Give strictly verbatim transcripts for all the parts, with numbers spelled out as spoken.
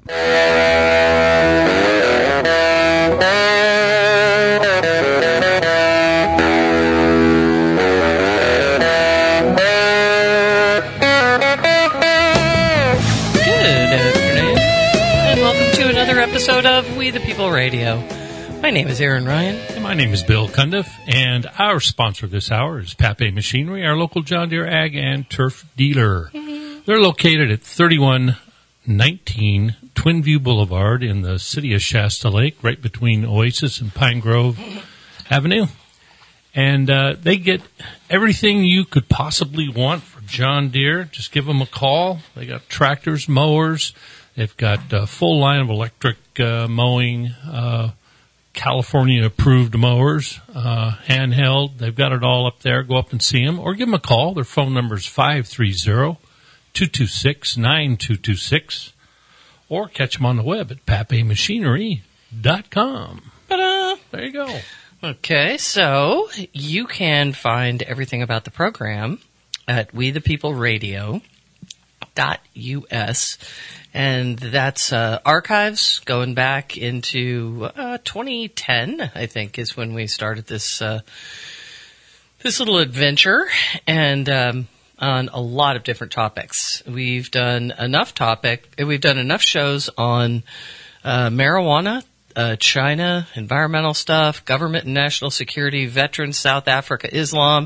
Episode of We the People Radio. My name is Aaron Ryan. And my name is Bill Cundiff, and our sponsor this hour is Pape Machinery, our local John Deere Ag and Turf dealer. Mm-hmm. They're located at thirty-one nineteen Twin View Boulevard in the city of Shasta Lake, right between Oasis and Pine Grove Avenue. And uh, they get everything you could possibly want for John Deere. Just give them a call. They got tractors, mowers. They've got a full line of electric uh, mowing, uh, California-approved mowers, uh, handheld. They've got it all up there. Go up and see them or give them a call. Their phone number is five three zero, two two six, nine two two six or catch them on the web at pape machinery dot com. Ta-da! There you go. Okay, so you can find everything about the program at we the people radio dot U S, and that's uh, archives going back into uh, twenty ten, I think, is when we started this uh, this little adventure, and um, on a lot of different topics. We've done enough topic, we've done enough shows on uh, marijuana, uh, China, environmental stuff, government and national security, veterans, South Africa, Islam,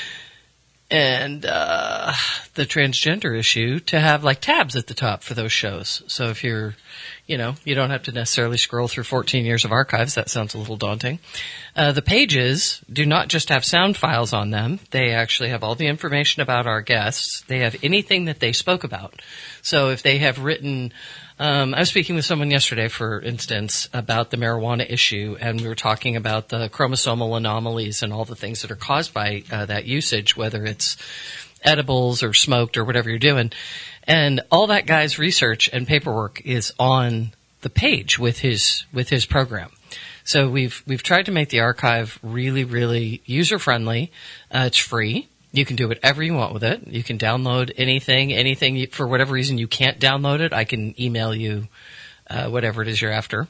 and uh, the transgender issue to have like tabs at the top for those shows. So if you're, you know, you don't have to necessarily scroll through fourteen years of archives. That sounds a little daunting. Uh, the pages do not just have sound files on them. They actually have all the information about our guests. They have anything that they spoke about. So if they have written, um, I was speaking with someone yesterday, for instance, about the marijuana issue, and we were talking about the chromosomal anomalies and all the things that are caused by uh, that usage, whether it's edibles or smoked or whatever you're doing. And all that guy's research and paperwork is on the page with his with his program. So we've we've tried to make the archive really, really user friendly. Uh, it's free. You can do whatever you want with it. You can download anything, anything you, for whatever reason you can't download it. I can email you uh, whatever it is you're after.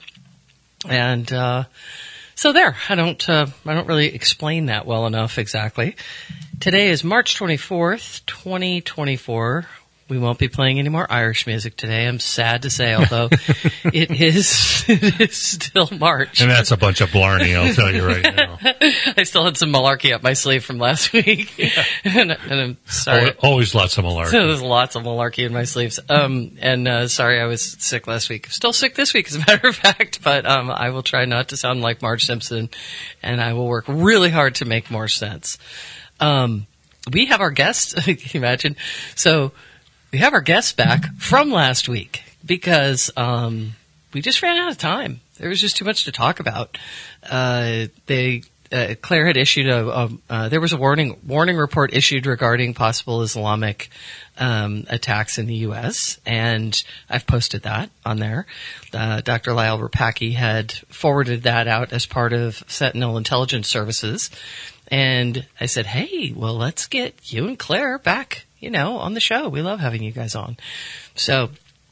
And uh, so there. I don't uh, I don't really explain that well enough exactly. Today is March twenty-fourth, twenty twenty-four. We won't be playing any more Irish music today. I'm sad to say, although it is it is still March. And that's a bunch of blarney, I'll tell you right now. I still had some malarkey up my sleeve from last week. Yeah. and, and I'm sorry. Always lots of malarkey. So there's lots of malarkey in my sleeves. Um, and uh, sorry I was sick last week. Still sick this week, as a matter of fact. But um, I will try not to sound like Marge Simpson, and I will work really hard to make more sense. Um, we have our guests. Can you imagine? So we have our guests back from last week because um, we just ran out of time. There was just too much to talk about. Uh, they uh, Claire had issued a, a uh, there was a warning warning report issued regarding possible Islamic um, attacks in the U S, and I've posted that on there. Uh, Doctor Lyle Rapaki had forwarded that out as part of Sentinel Intelligence Services. And I said, hey, well, let's get you and Claire back, you know, on the show. We love having you guys on. So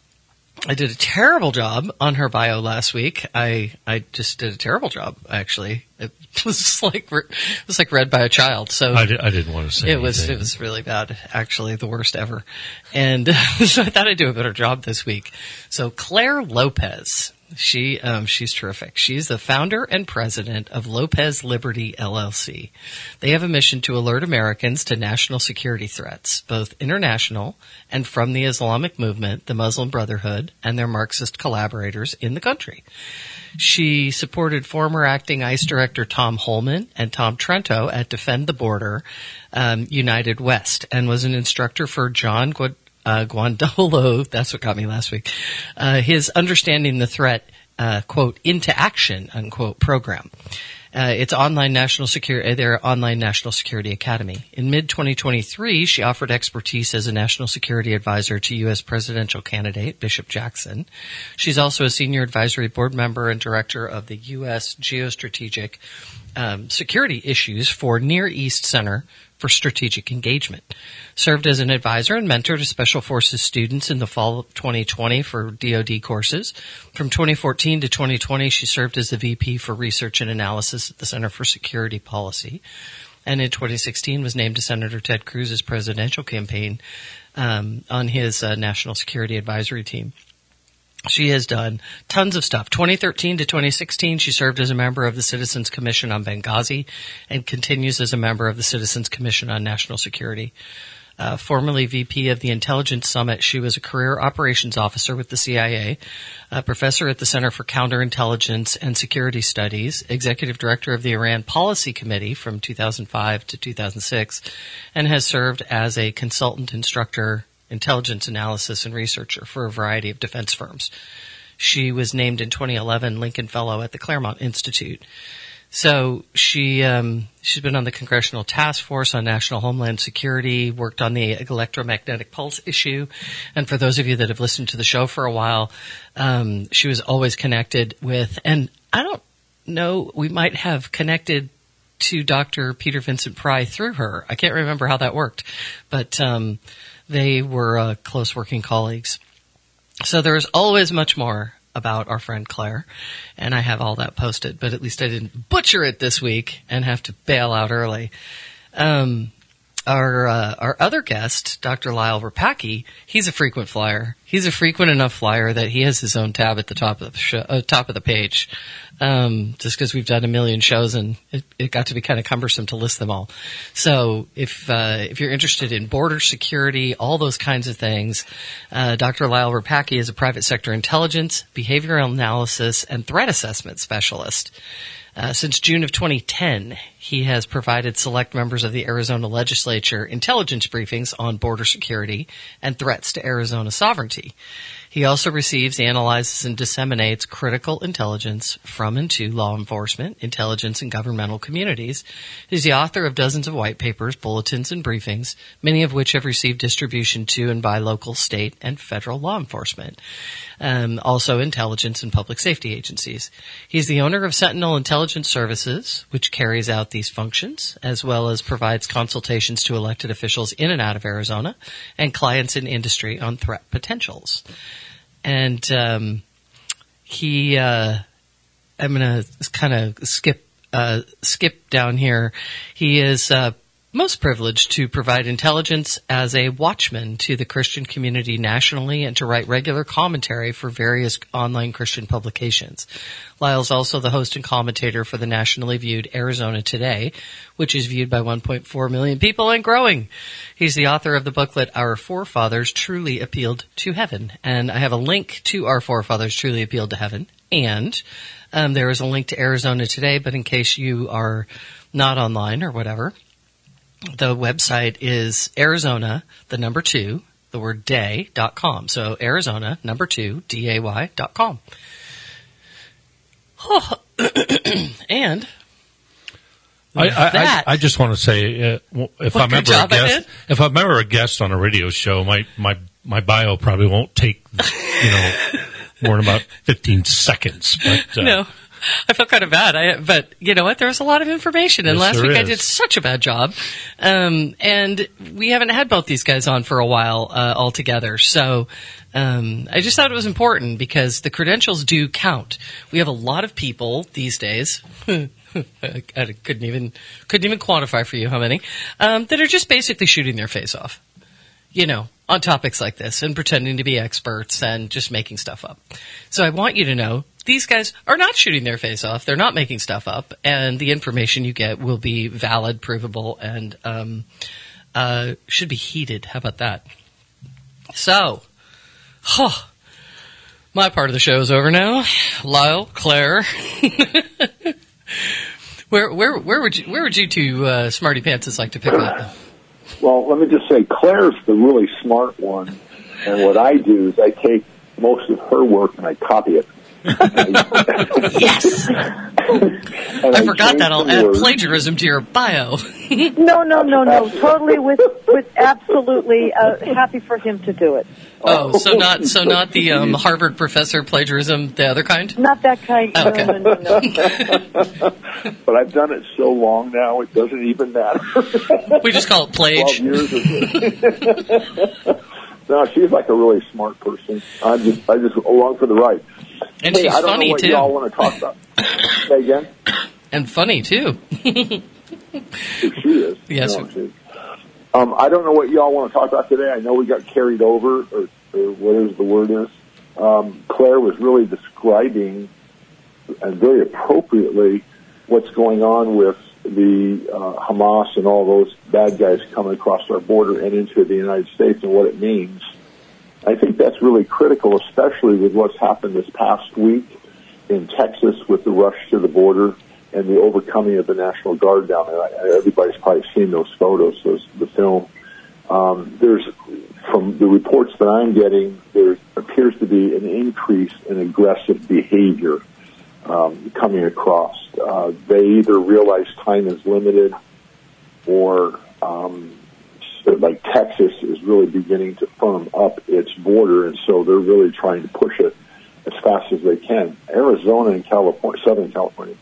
I did a terrible job on her bio last week. I, I just did a terrible job, actually. It was like, it was like read by a child. So I, did, I didn't want to say it was, anything. it was really bad, actually, the worst ever. And so I thought I'd do a better job this week. So Claire Lopez. She um, she's terrific. She's the founder and president of Lopez Liberty, L L C. They have a mission to alert Americans to national security threats, both international and from the Islamic movement, the Muslim Brotherhood, and their Marxist collaborators in the country. She supported former acting ICE Director Tom Holman and Tom Trento at Defend the Border um, United West, and was an instructor for John Guad- Uh, Guandolo, that's what got me last week, uh, his Understanding the Threat, uh, quote, into action, unquote, program. Uh, it's online national security, their online national security academy. In mid twenty twenty-three, she offered expertise as a national security advisor to U S presidential candidate Bishop Jackson. She's also a senior advisory board member and director of the U S Geostrategic um, Security Issues for Near East Center for Strategic Engagement. Served as an advisor and mentor to Special Forces students in the fall of twenty twenty for D O D courses. From twenty fourteen to twenty twenty, she served as the V P for Research and Analysis at the Center for Security Policy. And in twenty sixteen was named to Senator Ted Cruz's presidential campaign um, on his uh, National Security Advisory Team. She has done tons of stuff. twenty thirteen to twenty sixteen, she served as a member of the Citizens Commission on Benghazi and continues as a member of the Citizens Commission on National Security. Uh, formerly V P of the Intelligence Summit, she was a career operations officer with the C I A, a professor at the Center for Counterintelligence and Security Studies, executive director of the Iran Policy Committee from two thousand five to two thousand six, and has served as a consultant instructor, intelligence analysis, and researcher for a variety of defense firms. She was named in twenty eleven Lincoln Fellow at the Claremont Institute. So she um, she's been on the Congressional Task Force on National Homeland Security, worked on the electromagnetic pulse issue, and for those of you that have listened to the show for a while, um, she was always connected with, and I don't know, we might have connected to Doctor Peter Vincent Pry through her. I can't remember how that worked, but um, they were uh, close working colleagues. So there's always much more about our friend Claire, and I have all that posted, but at least I didn't butcher it this week and have to bail out early. Um, our uh, our other guest, Doctor Lyle Rapacki, he's a frequent flyer. He's a frequent enough flyer that he has his own tab at the top of the show, uh, top of the page. Um, just because we've done a million shows and it, it got to be kind of cumbersome to list them all. So if uh, if you're interested in border security, all those kinds of things, uh, Doctor Lyle Rapacki is a private sector intelligence, behavioral analysis, and threat assessment specialist. Uh, since June of twenty ten, he has provided select members of the Arizona legislature intelligence briefings on border security and threats to Arizona sovereignty. He also receives, analyzes, and disseminates critical intelligence from and to law enforcement, intelligence, and governmental communities. He's the author of dozens of white papers, bulletins, and briefings, many of which have received distribution to and by local, state, and federal law enforcement, um, also intelligence and public safety agencies. He's the owner of Sentinel Intelligence Services, which carries out these functions, as well as provides consultations to elected officials in and out of Arizona and clients in industry on threat potentials. And um, he, uh, I'm going to kind of skip uh, skip down here. He is uh, most privileged to provide intelligence as a watchman to the Christian community nationally and to write regular commentary for various online Christian publications. Lyle's also the host and commentator for the nationally viewed Arizona Today, which is viewed by one point four million people and growing. He's the author of the booklet, Our Forefathers Truly Appealed to Heaven. And I have a link to Our Forefathers Truly Appealed to Heaven. And um, there is a link to Arizona Today, but in case you are not online or whatever, the website is Arizona, the number two, the word day, dot com. So Arizona, number two, D A Y dot com. Oh, and I, I, I, I just want to say, uh, if I'm ever a guest, if I'm ever a guest on a radio show, my, my, my bio probably won't take, you know, more than about fifteen seconds. But, uh, no. I felt kind of bad, I, but you know what? There was a lot of information, and yes, last week is. I did such a bad job, um, and we haven't had both these guys on for a while uh, altogether. So um, I just thought it was important because the credentials do count. We have a lot of people these days. I couldn't even couldn't even quantify for you how many um, that are just basically shooting their face off, you know, on topics like this and pretending to be experts and just making stuff up. So I want you to know. These guys are not shooting their face off. They're not making stuff up, and the information you get will be valid, provable, and um, uh, should be heeded. How about that? So, oh, my part of the show is over now. Lyle, Claire, where where where would you where would you two uh, smarty pantses like to pick up? Well, let me just say, Claire's the really smart one, and what I do is I take most of her work and I copy it. Yes. I, I forgot that. I'll add words. Plagiarism to your bio. no, no, no, no. Totally with, with absolutely uh, happy for him to do it. Oh, so not so not the um, Harvard professor plagiarism, the other kind? Not that kind. Oh, okay. No, no, no, no. But I've done it so long now, it doesn't even matter. We just call it plage. Twelve years. No, she's like a really smart person. I just, I just along for the ride. And hey, she's I don't funny know what too. Y'all want to talk about? Say again. And funny too. She is. Yes. No, she is. Um, I don't know what y'all want to talk about today. I know we got carried over, or, or whatever the word is. Um, Claire was really describing, and very appropriately, what's going on with the uh, Hamas and all those bad guys coming across our border and into the United States and what it means. I think that's really critical, especially with what's happened this past week in Texas with the rush to the border and the overcoming of the National Guard down there. Everybody's probably seen those photos, those, the film. Um, there's, from the reports that I'm getting, there appears to be an increase in aggressive behavior um, coming across. Uh, they either realize time is limited, or um, so like Texas is really beginning to firm up its border, and so they're really trying to push it as fast as they can. Arizona and California, Southern California,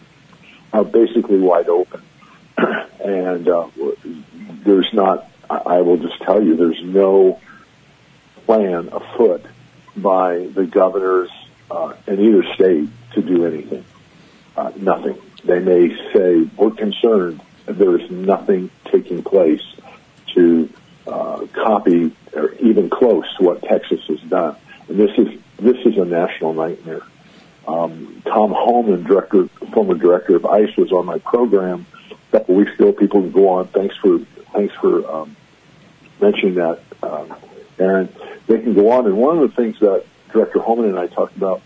are basically wide open. And uh, there's not, I will just tell you, there's no plan afoot by the governors uh, in either state to do anything. Uh, nothing. They may say, we're concerned. There is nothing taking place to uh, copy or even close to what Texas has done. And this is this is a national nightmare. Um, Tom Homan, director, former director of ICE, was on my program a couple weeks ago. People can go on. Thanks for thanks for um, mentioning that, um, Aaron. They can go on. And one of the things that Director Homan and I talked about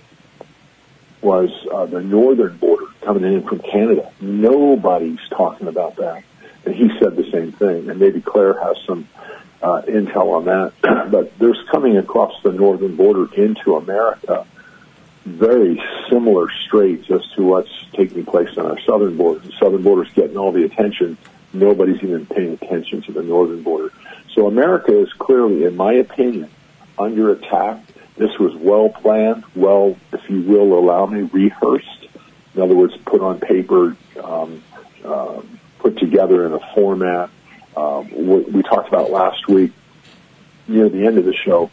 was uh, the northern border coming in from Canada. Nobody's talking about that. And he said the same thing. And maybe Claire has some uh, intel on that. But there's coming across the northern border into America very similar straits as to what's taking place on our southern border. The southern border's getting all the attention. Nobody's even paying attention to the northern border. So America is clearly, in my opinion, under attack. This was well planned, well, if you will allow me, rehearsed. In other words, put on paper, um, uh, put together in a format. Um, we, we talked about last week, near the end of the show,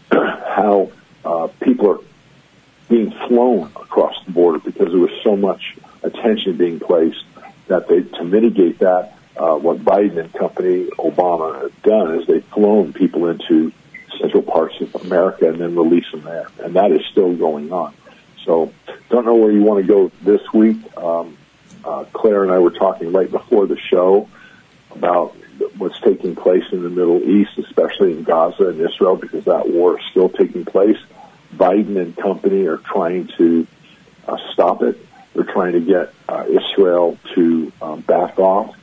how uh, people are being flown across the border because there was so much attention being placed that they, to mitigate that, uh, what Biden and company, Obama, have done is they've flown people into central parts of America and then release them there. And that is still going on. So don't know where you want to go this week. Um, uh, Claire and I were talking right before the show about what's taking place in the Middle East, especially in Gaza and Israel, because that war is still taking place. Biden and company are trying to uh, stop it. They're trying to get uh, Israel to um, back off.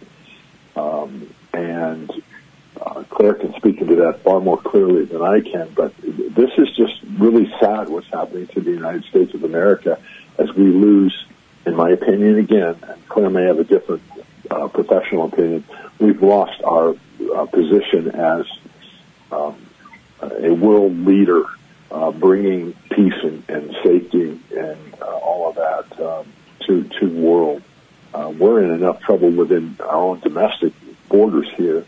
Um, and Uh, Claire can speak into that far more clearly than I can, but this is just really sad what's happening to the United States of America as we lose, in my opinion, again, and Claire may have a different uh, professional opinion, we've lost our uh, position as um, a world leader uh, bringing peace and, and safety and uh, all of that um, to, to the world. Uh, we're in enough trouble within our own domestic borders here.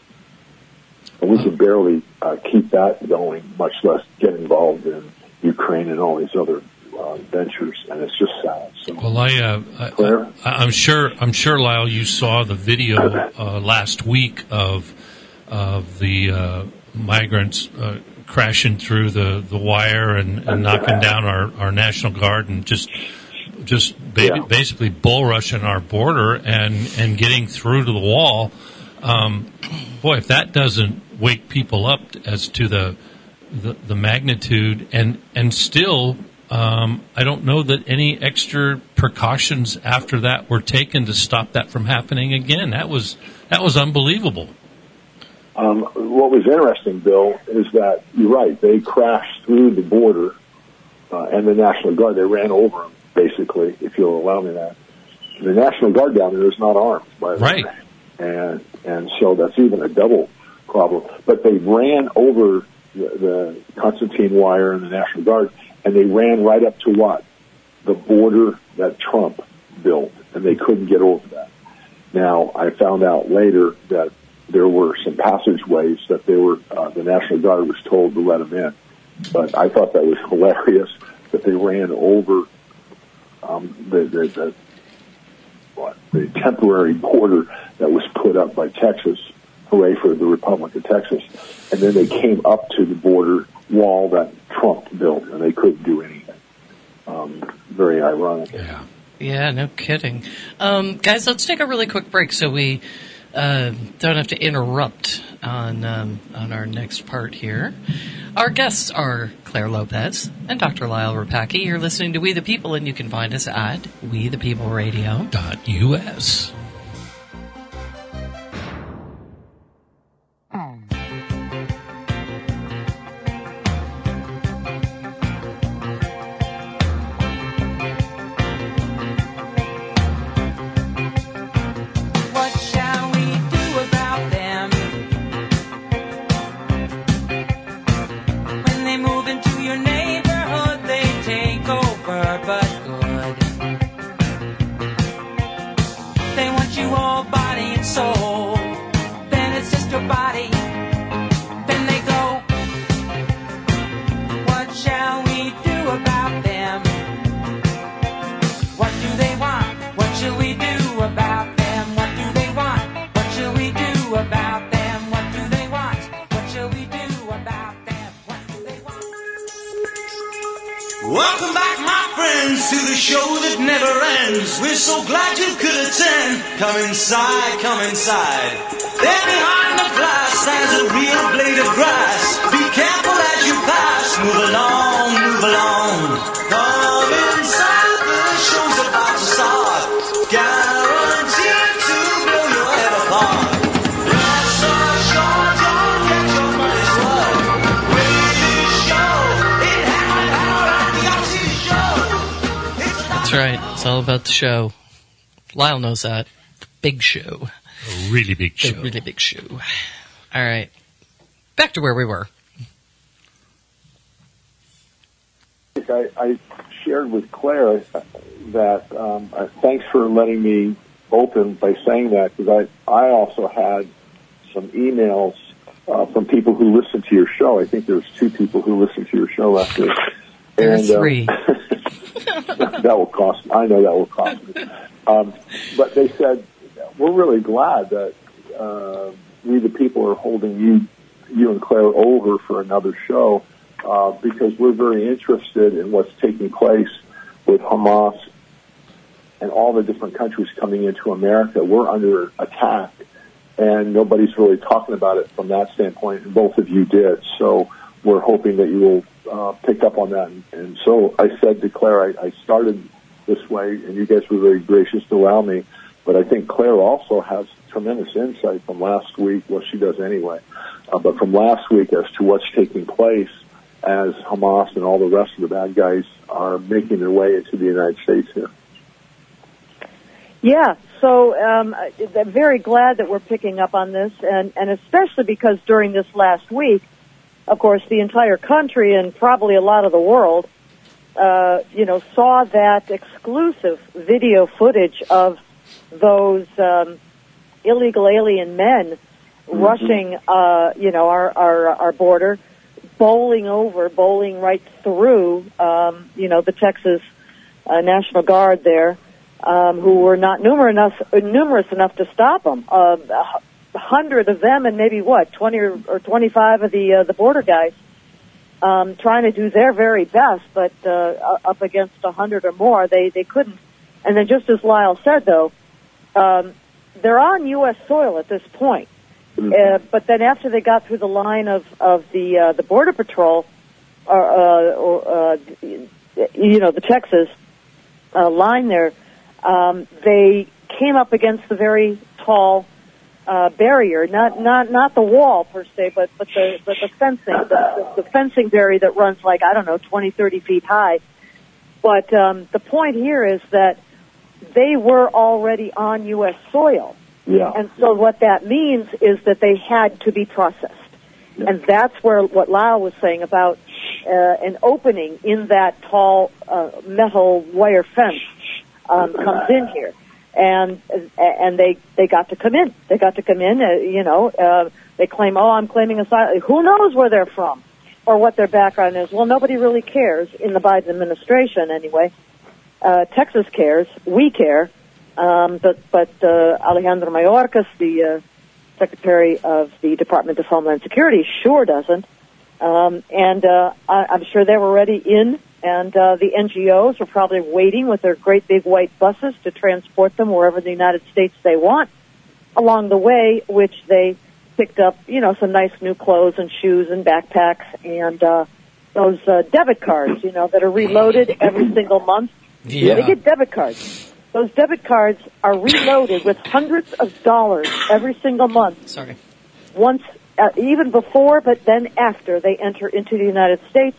And we can barely uh, keep that going, much less get involved in Ukraine and all these other uh, ventures, and it's just sad. So, well, I, uh, I, I, I'm sure, I'm sure, Lyle, you saw the video uh, last week of of the uh, migrants uh, crashing through the, the wire and, and knocking down our, our National Guard and just just ba- yeah. basically bull rushing our border and, and getting through to the wall. Um, boy, if that doesn't wake people up as to the the, the magnitude, and and still, um, I don't know that any extra precautions after that were taken to stop that from happening again. That was that was unbelievable. Um, what was interesting, Bill, is that you're right. They crashed through the border, uh, and the National Guard. They ran over them, basically, if you'll allow me that. the National Guard down there is not armed, by the Right. way. And, and so that's even a double problem. But they ran over the, the Constantine wire and the National Guard, and they ran right up to what? The border that Trump built, and they couldn't get over that. Now, I found out later that there were some passageways that they were, uh, the National Guard was told to let them in. But I thought that was hilarious that they ran over um, the, the, the, what, the temporary border that was put up by Texas. Hooray for the Republic of Texas. And then they came up to the border wall that Trump built, and they couldn't do anything. Um, very ironic. Yeah. Yeah, no kidding. Um, guys, let's take a really quick break so we uh, don't have to interrupt on um, on our next part here. Our guests are Claire Lopez and Doctor Lyle Rapaki. You're listening to We the People, and you can find us at we the people radio Dot U S. Welcome back, my friends, to the show that never ends. We're so glad you could attend. Come inside, come inside. There behind the glass stands a real blade of grass. Be careful as you pass. Move along, move along. Come inside, the show's about to start. Guaranteed to blow your head apart. Life so short, don't get your money's worth. Great show, it happened out at the Oxy Show. That's right. It's all about the show. Lyle knows that. The big show. A really big show. A really big show. All right. Back to where we were. I, I shared with Claire that um, uh, thanks for letting me open by saying that, because I, I also had some emails uh, from people who listened to your show. I think there was two people who listened to your show last week. There and, are three. Uh, that will cost me. I know that will cost me. Um, but they said, we're really glad that uh, we the people are holding you, you and Claire over for another show uh, because we're very interested in what's taking place with Hamas and all the different countries coming into America. We're under attack, and nobody's really talking about it from that standpoint, and both of you did. So we're hoping that you will uh, pick up on that. And, and so I said to Claire, I, I started this way, and you guys were very gracious to allow me. But I think Claire also has tremendous insight from last week, well, she does anyway, uh, but from last week as to what's taking place as Hamas and all the rest of the bad guys are making their way into the United States here. Yeah, so um, I'm very glad that we're picking up on this, and, and especially because during this last week, of course, the entire country and probably a lot of the world, uh, you know, saw that exclusive video footage of those um, illegal alien men mm-hmm. rushing, uh, you know, our, our our border, bowling over, bowling right through, um, you know, the Texas uh, National Guard there, um, who were not numerous enough, numerous enough to stop them. Uh, a hundred of them, and maybe what, twenty or, or twenty-five of the uh, the border guys, um, trying to do their very best, but uh, up against a hundred or more, they they couldn't. And then, just as Lyle said, though. Um, they're on U S soil at this point, mm-hmm. uh, but then after they got through the line of of the uh, the Border Patrol, or, uh, or uh, you know, the Texas uh, line there, um, they came up against the very tall uh, barrier, not not not the wall per se, but but the but the fencing, the, the, the fencing barrier that runs like I don't know twenty, thirty feet high. But um, the point here is that they were already on U S soil. Yeah. And so what that means is that they had to be processed. Yeah. And that's where what Lyle was saying about uh, an opening in that tall uh, metal wire fence um, comes in here. And and they they got to come in. They got to come in. Uh, you know, uh, they claim, oh, I'm claiming asylum. Who knows where they're from or what their background is? Well, nobody really cares in the Biden administration, anyway. Uh, Texas cares. We care. Um, but but uh, Alejandro Mayorkas, the uh, Secretary of the Department of Homeland Security, sure doesn't. Um, and uh, I, I'm sure they were already in. And uh, the N G Os are probably waiting with their great big white buses to transport them wherever in the United States they want. Along the way, which they picked up, you know, some nice new clothes and shoes and backpacks and uh, those uh, debit cards, you know, that are reloaded every single month. Yeah. They get debit cards. Those debit cards are reloaded with hundreds of dollars every single month. Sorry. Once, uh, even before, but then after they enter into the United States,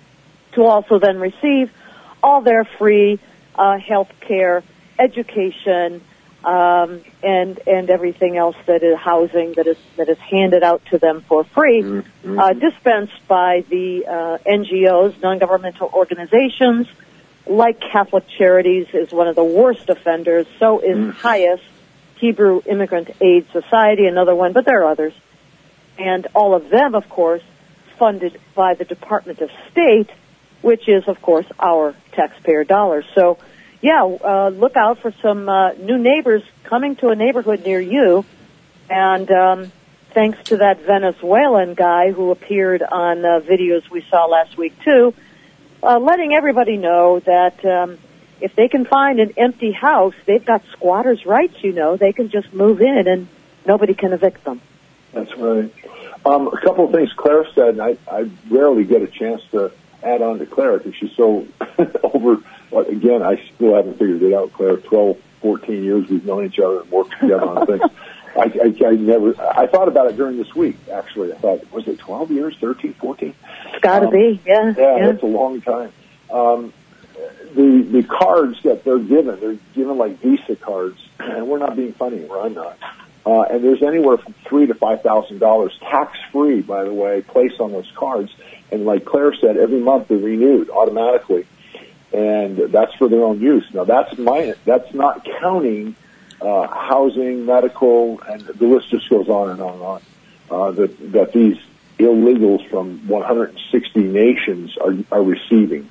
to also then receive all their free uh, health care, education, um, and and everything else that is housing that is that is handed out to them for free, mm-hmm. uh, dispensed by the uh, N G Os, non-governmental organizations, like Catholic Charities is one of the worst offenders. So is mm. Hias, Hebrew Immigrant Aid Society, another one, but there are others, and all of them, of course, funded by the Department of State, which is, of course, our taxpayer dollars. So, yeah, uh, look out for some uh, new neighbors coming to a neighborhood near you. And um, thanks to that Venezuelan guy who appeared on uh, videos we saw last week, too, uh, letting everybody know that um, if they can find an empty house, they've got squatters' rights, you know. They can just move in and nobody can evict them. That's right. Um, a couple of things Claire said, and I, I rarely get a chance to add on to Claire because she's so over. Well, again, I still haven't figured it out, Claire. twelve, fourteen years we've known each other and worked together on things. I, I, I never. I thought about it during this week. Actually, I thought, was it twelve years, thirteen, fourteen? It's got to um, be, yeah, yeah. Yeah, that's a long time. Um, the the cards that they're given, they're given like Visa cards, and we're not being funny, or I'm not. Uh, and there's anywhere from three to five thousand dollars, tax free, by the way, placed on those cards. And like Claire said, every month they're renewed automatically, and that's for their own use. Now that's my that's not counting uh, housing, medical, and the list just goes on and on and on. Uh, that that these illegals from one hundred sixty nations are are receiving,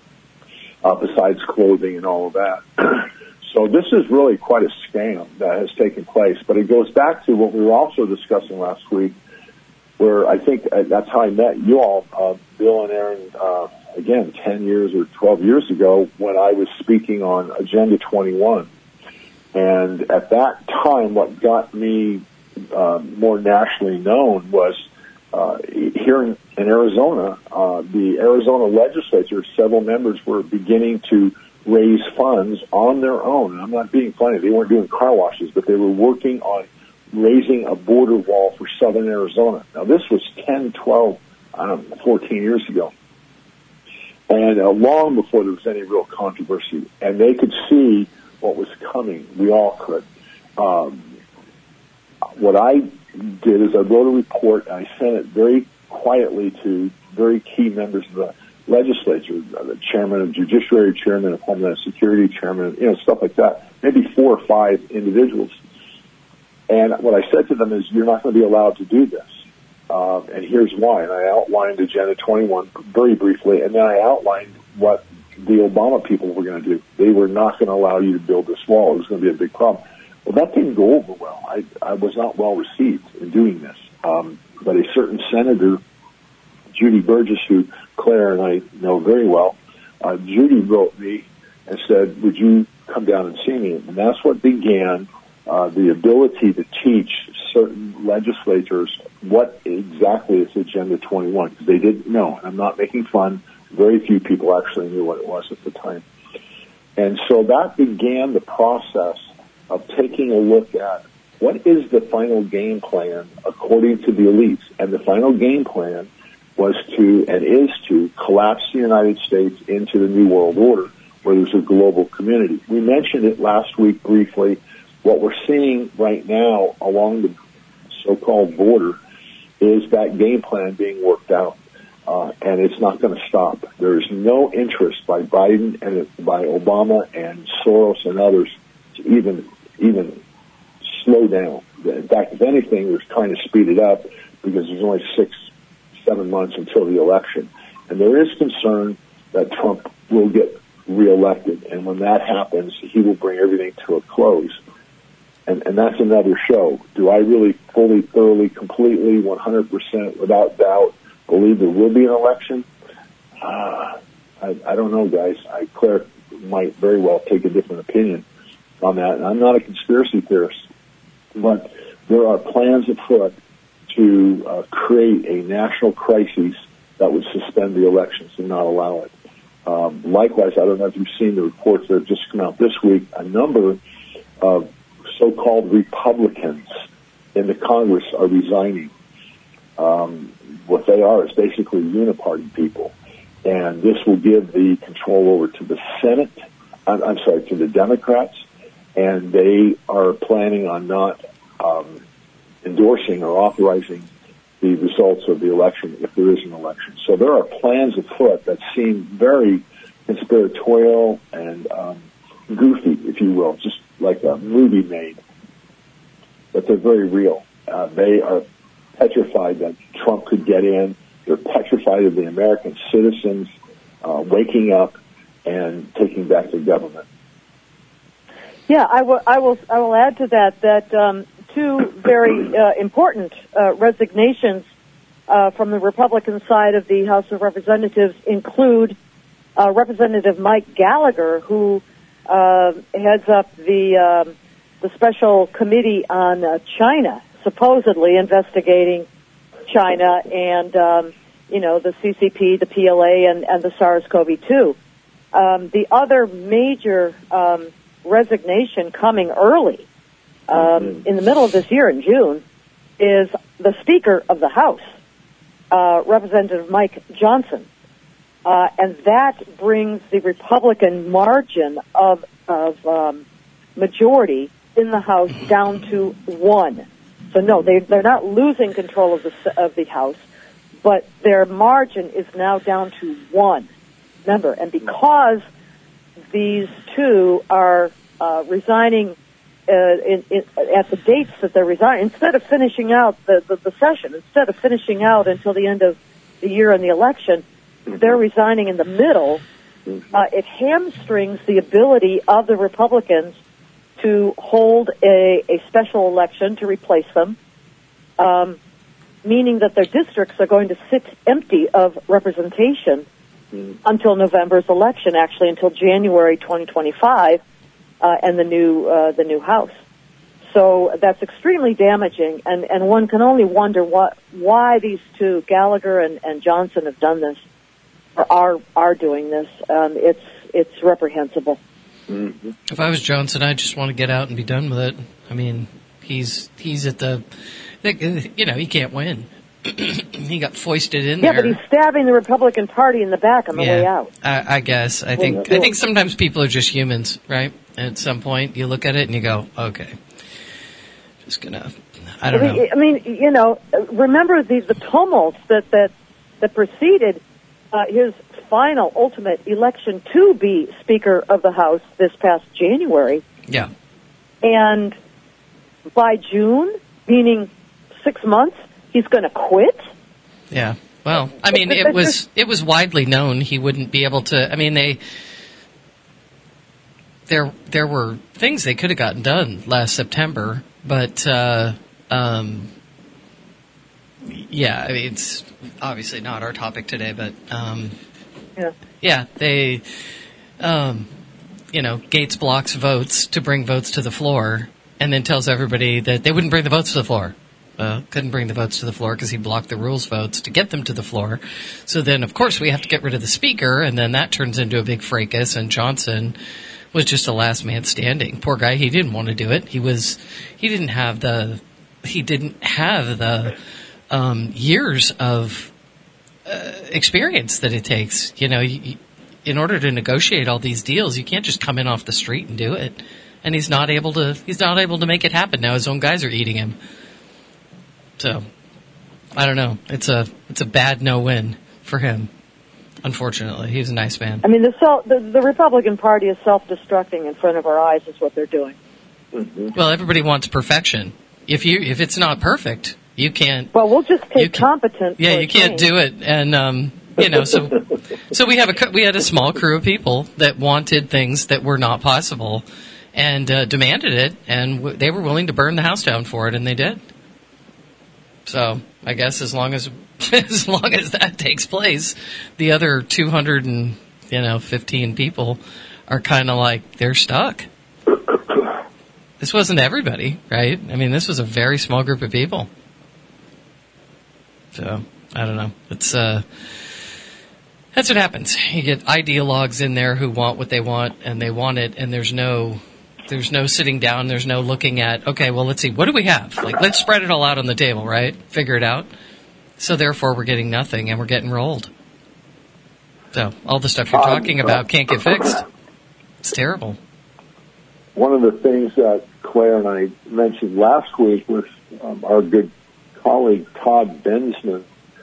uh, besides clothing and all of that. So this is really quite a scam that has taken place. But it goes back to what we were also discussing last week, where I think uh, that's how I met you all, uh, Bill and Aaron, uh, again, ten years or twelve years ago when I was speaking on Agenda twenty-one. And at that time, what got me uh, more nationally known was uh, here in, in Arizona, uh, the Arizona legislature, several members were beginning to raise funds on their own. And I'm not being funny. They weren't doing car washes, but they were working on raising a border wall for southern Arizona. Now, this was ten, twelve, I don't know, fourteen years ago. And uh, long before there was any real controversy. And they could see what was coming. We all could. Um, what I did is I wrote a report, and I sent it very quietly to very key members of the legislature, the chairman of Judiciary, chairman of Homeland Security, chairman of, you know, stuff like that, maybe four or five individuals. And what I said to them is, you're not going to be allowed to do this. Uh, and here's why. And I outlined Agenda twenty-one very briefly, and then I outlined what the Obama people were going to do. They were not going to allow you to build this wall. It was going to be a big problem. Well, that didn't go over well. I, I was not well received in doing this. Um, but a certain senator, Judy Burgess, who Claire and I know very well, uh, Judy wrote me and said, would you come down and see me? And that's what began uh, the ability to teach certain legislators what exactly is Agenda twenty-one, because they didn't know. And I'm not making fun. Very few people actually knew what it was at the time. And so that began the process of taking a look at what is the final game plan according to the elites. And the final game plan was to and is to collapse the United States into the New World Order, where there's a global community. We mentioned it last week briefly. What we're seeing right now along the so-called border is that game plan being worked out, uh, and it's not going to stop. There is no interest by Biden and by Obama and Soros and others to even even slow down. In fact, if anything, they're trying to speed it up because there's only six, seven months until the election. And there is concern that Trump will get reelected. And when that happens, he will bring everything to a close. And, and that's another show. Do I really fully, thoroughly, completely, one hundred percent, without doubt, believe there will be an election? Uh, I, I don't know, guys. I, Claire might very well take a different opinion on that. And I'm not a conspiracy theorist. But there are plans afoot to uh, create a national crisis that would suspend the elections and not allow it. Um, likewise, I don't know if you've seen the reports that have just come out this week, a number of so-called Republicans in the Congress are resigning. Um, what they are is basically uniparty people. And this will give the control over to the Senate, I'm, I'm sorry, to the Democrats, and they are planning on not um, endorsing or authorizing the results of the election if there is an election. So there are plans afoot that seem very conspiratorial and um, goofy, if you will, just like a movie made. But they're very real. Uh, they are petrified that Trump could get in. They're petrified of the American citizens uh, waking up and taking back the government. Yeah, I will. I will. I will add to that that um, two very uh, important uh, resignations uh, from the Republican side of the House of Representatives include uh, Representative Mike Gallagher, who uh, heads up the um, the special committee on uh, China, supposedly investigating China and um, you know the C C P, the P L A, and, and the SARS-C o V two. Um, the other major um, resignation coming early um, in the middle of this year in June is the Speaker of the House, uh, Representative Mike Johnson, uh, and that brings the Republican margin of of um, majority in the House down to one. So no, they they're not losing control of the of the House, but their margin is now down to one member, and because these two are uh, resigning uh, in, in, at the dates that they're resigning, instead of finishing out the, the, the session, instead of finishing out until the end of the year in the election, they're resigning in the middle. Uh, it hamstrings the ability of the Republicans to hold a, a special election to replace them, um, meaning that their districts are going to sit empty of representation until November's election, actually until January twenty twenty-five, uh, and the new uh, the new House. So that's extremely damaging, and, and one can only wonder what why these two, Gallagher and, and Johnson, have done this, or are are doing this. Um, it's it's reprehensible. Mm-hmm. If I was Johnson, I'd just want to get out and be done with it. I mean, he's he's at the, you know, he can't win. He got foisted in yeah, there. Yeah, but he's stabbing the Republican Party in the back on the yeah, way out. I, I guess. I think I think sometimes people are just humans, right? And at some point, you look at it and you go, okay, just gonna, I don't I mean, know. I mean, you know, remember the, the tumults that, that, that preceded uh, his final, ultimate election to be Speaker of the House this past January. Yeah. And by June, meaning six months, he's going to quit? Yeah. Well, I mean, it was it was widely known he wouldn't be able to. I mean, they there there were things they could have gotten done last September, but uh, um, yeah, I mean, it's obviously not our topic today. But um, yeah, yeah, they um, you know, Gates blocks votes to bring votes to the floor, and then tells everybody that they wouldn't bring the votes to the floor. Uh, couldn't bring the votes to the floor because he blocked the rules votes to get them to the floor. So then, of course, we have to get rid of the speaker, and then that turns into a big fracas, and Johnson was just a last man standing. Poor guy, he didn't want to do it. He was, he didn't have the, he didn't have the um, years of uh, experience that it takes. You know, it, in order to negotiate all these deals, you can't just come in off the street and do it. And he's not able to. He's not able to make it happen now. His own guys are eating him. So, I don't know. It's a it's a bad no-win for him. Unfortunately, he's a nice man. I mean, the, self, the the Republican Party is self-destructing in front of our eyes. Is what they're doing. Mm-hmm. Well, everybody wants perfection. If you if it's not perfect, you can't. Well, we'll just take can, competence. Yeah, for you can't change. do it, and um, you know, so so we have a co- we had a small crew of people that wanted things that were not possible, and uh, demanded it, and w- they were willing to burn the house down for it, and they did. So I guess as long as as long as that takes place, the other two hundred and you know fifteen people are kind of like they're stuck. This wasn't everybody, right? I mean, this was a very small group of people. So I don't know. It's uh, that's what happens. You get ideologues in there who want what they want, and they want it, and there's no. There's no sitting down. There's no looking at, okay, well, let's see. What do we have? Like, let's spread it all out on the table, right? Figure it out. So, therefore, we're getting nothing, and we're getting rolled. So, all the stuff you're talking about can't get fixed. It's terrible. One of the things that Claire and I mentioned last week was um, our good colleague, Todd Bensman.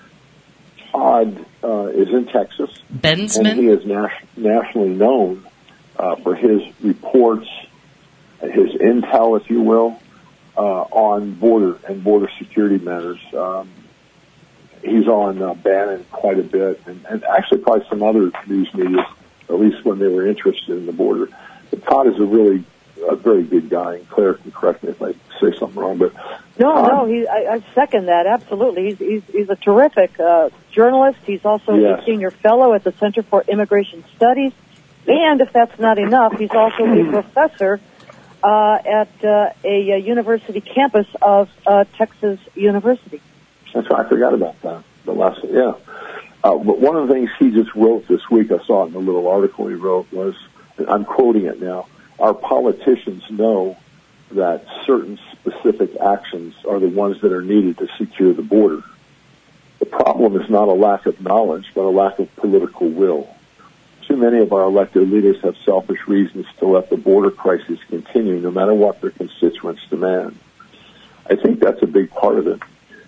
Todd uh, is in Texas. Bensman? And he is nas- nationally known uh, for his reports, his intel, if you will, uh, on border and border security matters. Um, he's on uh, Bannon quite a bit, and, and actually probably some other news media, at least when they were interested in the border. But Todd is a really, a very good guy, and Claire can correct me if I say something wrong. But No, Todd, no, he, I, I second that, absolutely. He's, he's, he's a terrific uh, journalist. He's also Yes. a senior fellow at the Center for Immigration Studies. And if that's not enough, he's also a professor uh, at uh, a, a university campus of uh, Texas University. That's right. I forgot about that. The last, yeah. Uh, but one of the things he just wrote this week, I saw it in a little article he wrote, was, I'm quoting it now, our politicians know that certain specific actions are the ones that are needed to secure the border. The problem is not a lack of knowledge, but a lack of political will. Too many of our elected leaders have selfish reasons to let the border crisis continue, no matter what their constituents demand. I think that's a big part of it.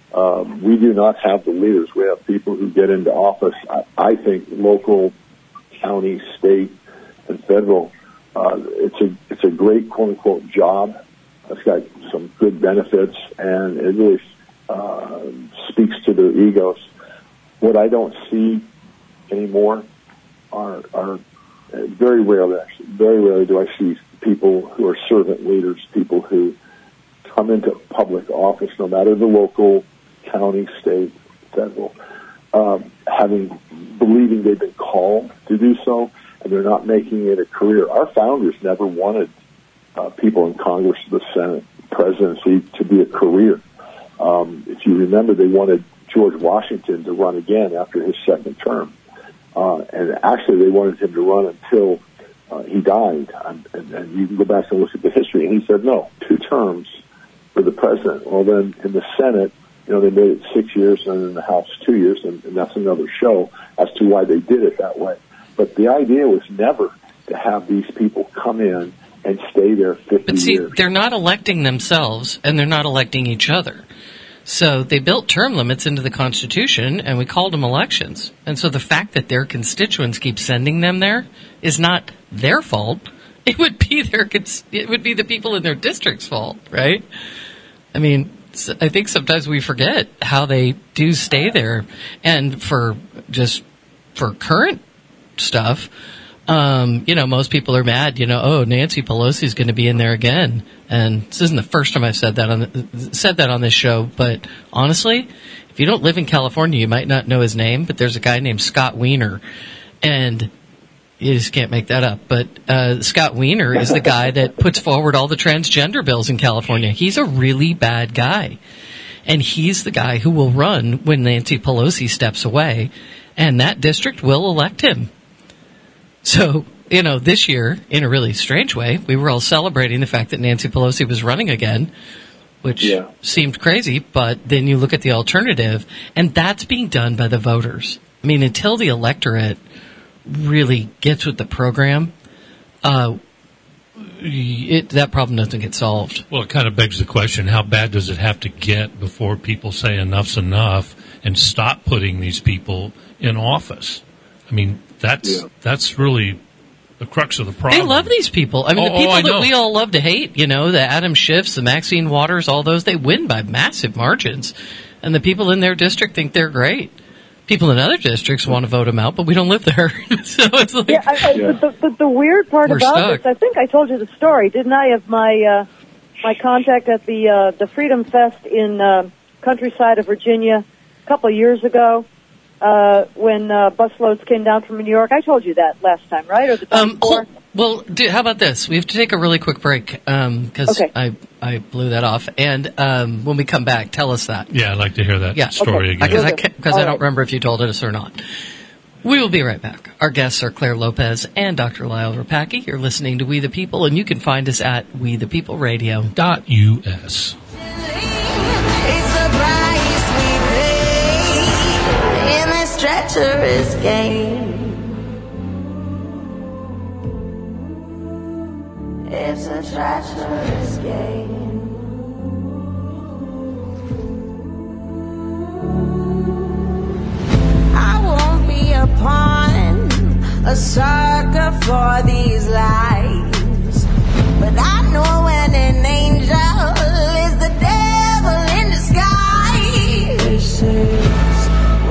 Um, we do not have the leaders. We have people who get into office. I, I think local, county, state, and federal. Uh, it's a it's a great quote unquote job. It's got some good benefits, and it really uh, speaks to their egos. What I don't see anymore are are very rarely, actually, very rarely do I see people who are servant leaders, people who come into public office, no matter the local, county, state, federal, um, having believing they've been called to do so, and they're not making it a career. Our founders never wanted uh, people in Congress, the Senate, presidency to be a career. Um, if you remember, they wanted George Washington to run again after his second term. Uh, and actually, they wanted him to run until uh, he died. And, and, and you can go back and look at the history. And he said, no, two terms for the president. Well, then in the Senate, you know, they made it six years, and in the House, two years, and, and that's another show as to why they did it that way. But the idea was never to have these people come in and stay there fifty But see, years. they're not electing themselves, and they're not electing each other. So they built term limits into the Constitution, and we called them elections. And so the fact that their constituents keep sending them there is not their fault. It would be their cons- it would be the people in their district's fault, right? I mean, I think sometimes we forget how they do stay there, and for just for current stuff. Um, you know, most people are mad, you know, oh, Nancy Pelosi's going to be in there again. And this isn't the first time I've said that on the, said that on this show, but honestly, if you don't live in California, you might not know his name, but there's a guy named Scott Wiener, and you just can't make that up. But uh, Scott Wiener is the guy that puts forward all the transgender bills in California. He's a really bad guy, and he's the guy who will run when Nancy Pelosi steps away, and that district will elect him. So, you know, this year, in a really strange way, we were all celebrating the fact that Nancy Pelosi was running again, which Yeah. seemed crazy, but then you look at the alternative, and that's being done by the voters. I mean, until the electorate really gets with the program, uh, it, that problem doesn't get solved. Well, it kind of begs the question, how bad does it have to get before people say enough's enough and stop putting these people in office? I mean, that's yeah. that's really the crux of the problem. They love these people. I mean, oh, the people oh, that know. we all love to hate, you know, the Adam Schiffs, the Maxine Waters, all those, they win by massive margins. And the people in their district think they're great. People in other districts want to vote them out, but we don't live there. So it's like... Yeah, I, I, yeah. The, the, the weird part about stuck. this, I think I told you the story, didn't I, of my uh, my contact at the uh, the Freedom Fest in uh, countryside of Virginia a couple of years ago uh, when uh, busloads came down from New York. I told you that last time, right? Or the time Um, before? well, do, how about this? We have to take a really quick break because Okay. I, I blew that off. And um, when we come back, tell us that. Yeah, I'd like to hear that Yeah. story Okay. again. Because I, Okay. because All I don't right. remember if you told us or not. We will be right back. Our guests are Claire Lopez and Doctor Lyle Rapacki. You're listening to We the People, and you can find us at we the people radio Dot U S. It's the price we pay in this treacherous game. It's a treacherous game. I won't be a pawn, a sucker for these lies. But I know when an angel is the devil in disguise. This is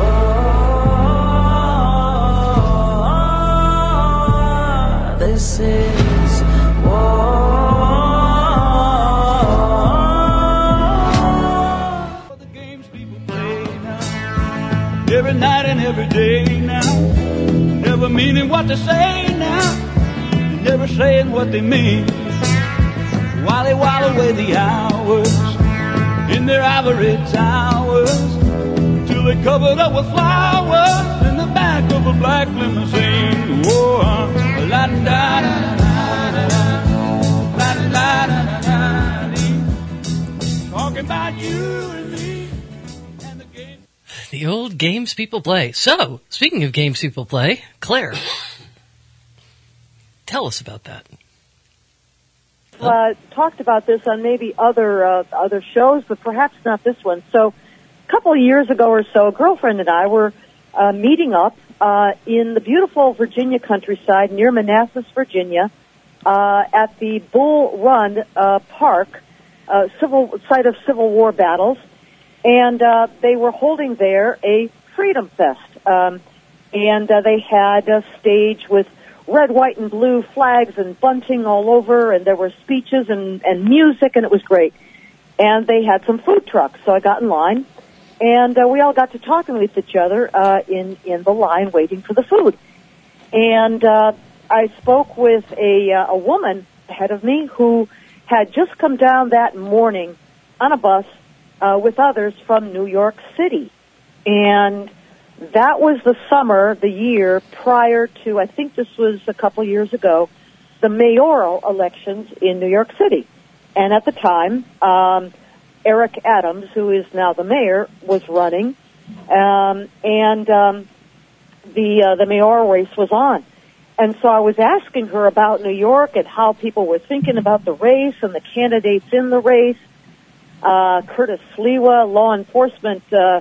war. This is war. The games people play now, every night and every day now, never meaning what they say now, never saying what they mean. While they while away the hours in their ivory towers, till they covered up with flowers in the back of a black limousine. Whoa, la da da da da da da da da da, talking about you and me and the game. The old games people play. So, speaking of games people play, Claire, tell us about that. Uh, talked about this on maybe other uh, other shows, but perhaps not this one. So, a couple of years ago or so, a girlfriend and I were uh, meeting up uh, in the beautiful Virginia countryside near Manassas, Virginia, uh, at the Bull Run uh, Park, uh, civil site of Civil War battles, and uh, they were holding there a Freedom Fest, um, and uh, they had a stage with red, white, and blue flags and bunting all over, and there were speeches and, and music, and it was great. And they had some food trucks, so I got in line, and uh, we all got to talking with each other uh, in, in the line waiting for the food. And uh, I spoke with a, uh, a woman ahead of me who had just come down that morning on a bus uh, with others from New York City. And that was the summer, the year prior to, I think this was a couple years ago, the mayoral elections in New York City. And at the time, um, Eric Adams, who is now the mayor, was running, um, and um, the uh, the mayoral race was on. And so I was asking her about New York and how people were thinking about the race and the candidates in the race. Uh, Curtis Sliwa, law enforcement uh,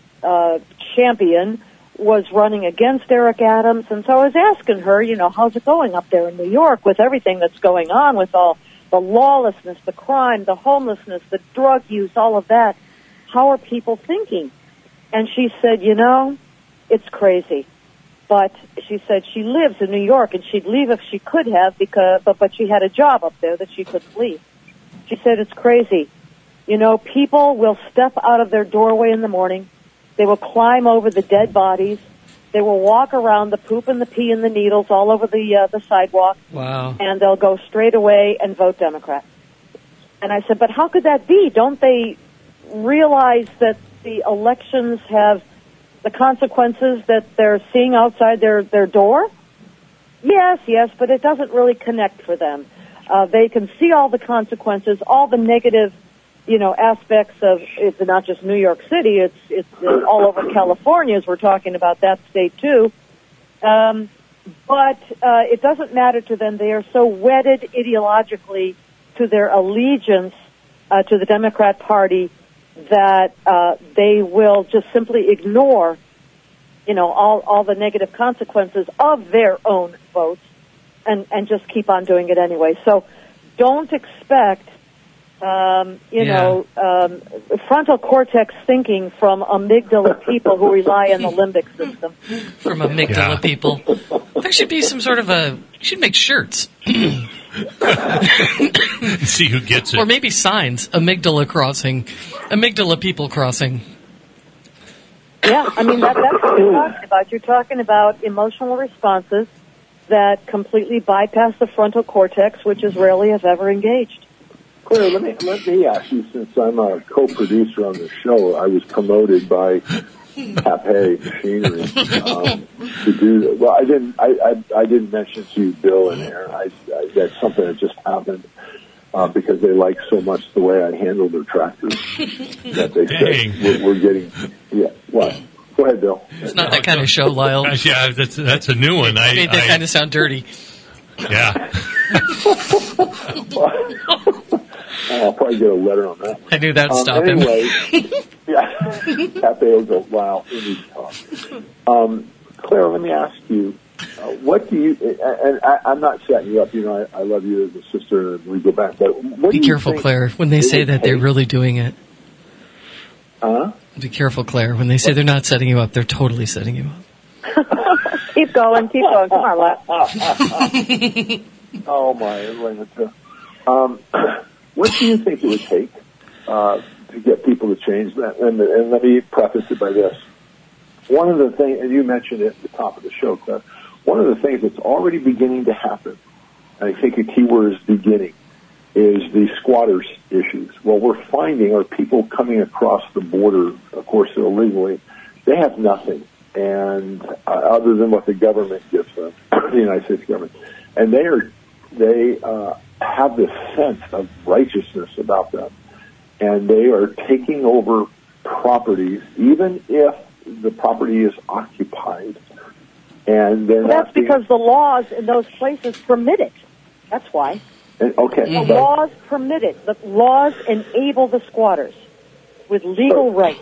uh, champion, was running against Eric Adams. And so I was asking her, you know, how's it going up there in New York with everything that's going on, with all the lawlessness, the crime, the homelessness, the drug use, all of that. How are people thinking? And she said, you know, it's crazy. But she said she lives in New York and she'd leave if she could have, because, but, but she had a job up there that she couldn't leave. She said it's crazy. You know, people will step out of their doorway in the morning. They will climb over the dead bodies. They will walk around the poop and the pee and the needles all over the uh, the sidewalk. Wow. And they'll go straight away and vote Democrat. And I said, but how could that be? Don't they realize that the elections have the consequences that they're seeing outside their, their door? Yes, yes, but it doesn't really connect for them. Uh, they can see all the consequences, all the negative, you know, aspects of, it's not just New York City, it's, it's all over California, as we're talking about that state too. Um, but uh, it doesn't matter to them. They are so wedded ideologically to their allegiance uh, to the Democrat Party that uh, they will just simply ignore, you know, all, all the negative consequences of their own votes and, and just keep on doing it anyway. So don't expect, um, you Yeah. know, um, frontal cortex thinking from amygdala people who rely on the limbic system. From amygdala Yeah. people. There should be some sort of a. You should make shirts. See who gets Or it. maybe signs. Amygdala crossing. Amygdala people crossing. Yeah, I mean, that, that's what you're talking about. You're talking about emotional responses that completely bypass the frontal cortex, which is rarely, if ever, engaged. Claire, let me let me ask you, since I'm a co-producer on the show, I was promoted by Pape Machinery um, to do that. Well, I didn't. I, I I didn't mention to you, Bill and Aaron. I, I, that's something that just happened uh, because they like so much the way I handle their tractors that they Dang. said we're, we're getting. Yeah. What? Go ahead, Bill. It's not that kind of show, Lyle. Uh, yeah, that's that's a new one. I, Made that I- kind of sound dirty. yeah. I'll probably get a letter on that. I knew that'd Um, stop anyway, him. yeah, Pape will go, wow, we need to talk. Um, Claire, let me ask you, uh, what do you, and I, I'm not setting you up, you know, I, I love you as a sister and we go back, but what Be do you careful, think Claire. When they it say would that, they're take- really doing it. Huh? Be careful, Claire. When they say they're not setting you up, they're totally setting you up. Keep going, keep going. Come on, Lyle. Oh, my, Elena, too. Um, what do you think it would take uh, to get people to change that? And, and let me preface it by this. One of the things, and you mentioned it at the top of the show, Claire, one of the things that's already beginning to happen, and I think a key word is beginning, is the squatters issues. What we're finding are people coming across the border, of course, illegally. They have nothing, and uh, other than what the government gives them, the United States government, and they are they uh, have this sense of righteousness about them, and they are taking over properties, even if the property is occupied, and they're Well, not that's being- because the laws in those places permit it. That's why. and, okay. The so- laws permit it. The laws enable the squatters with legal rights.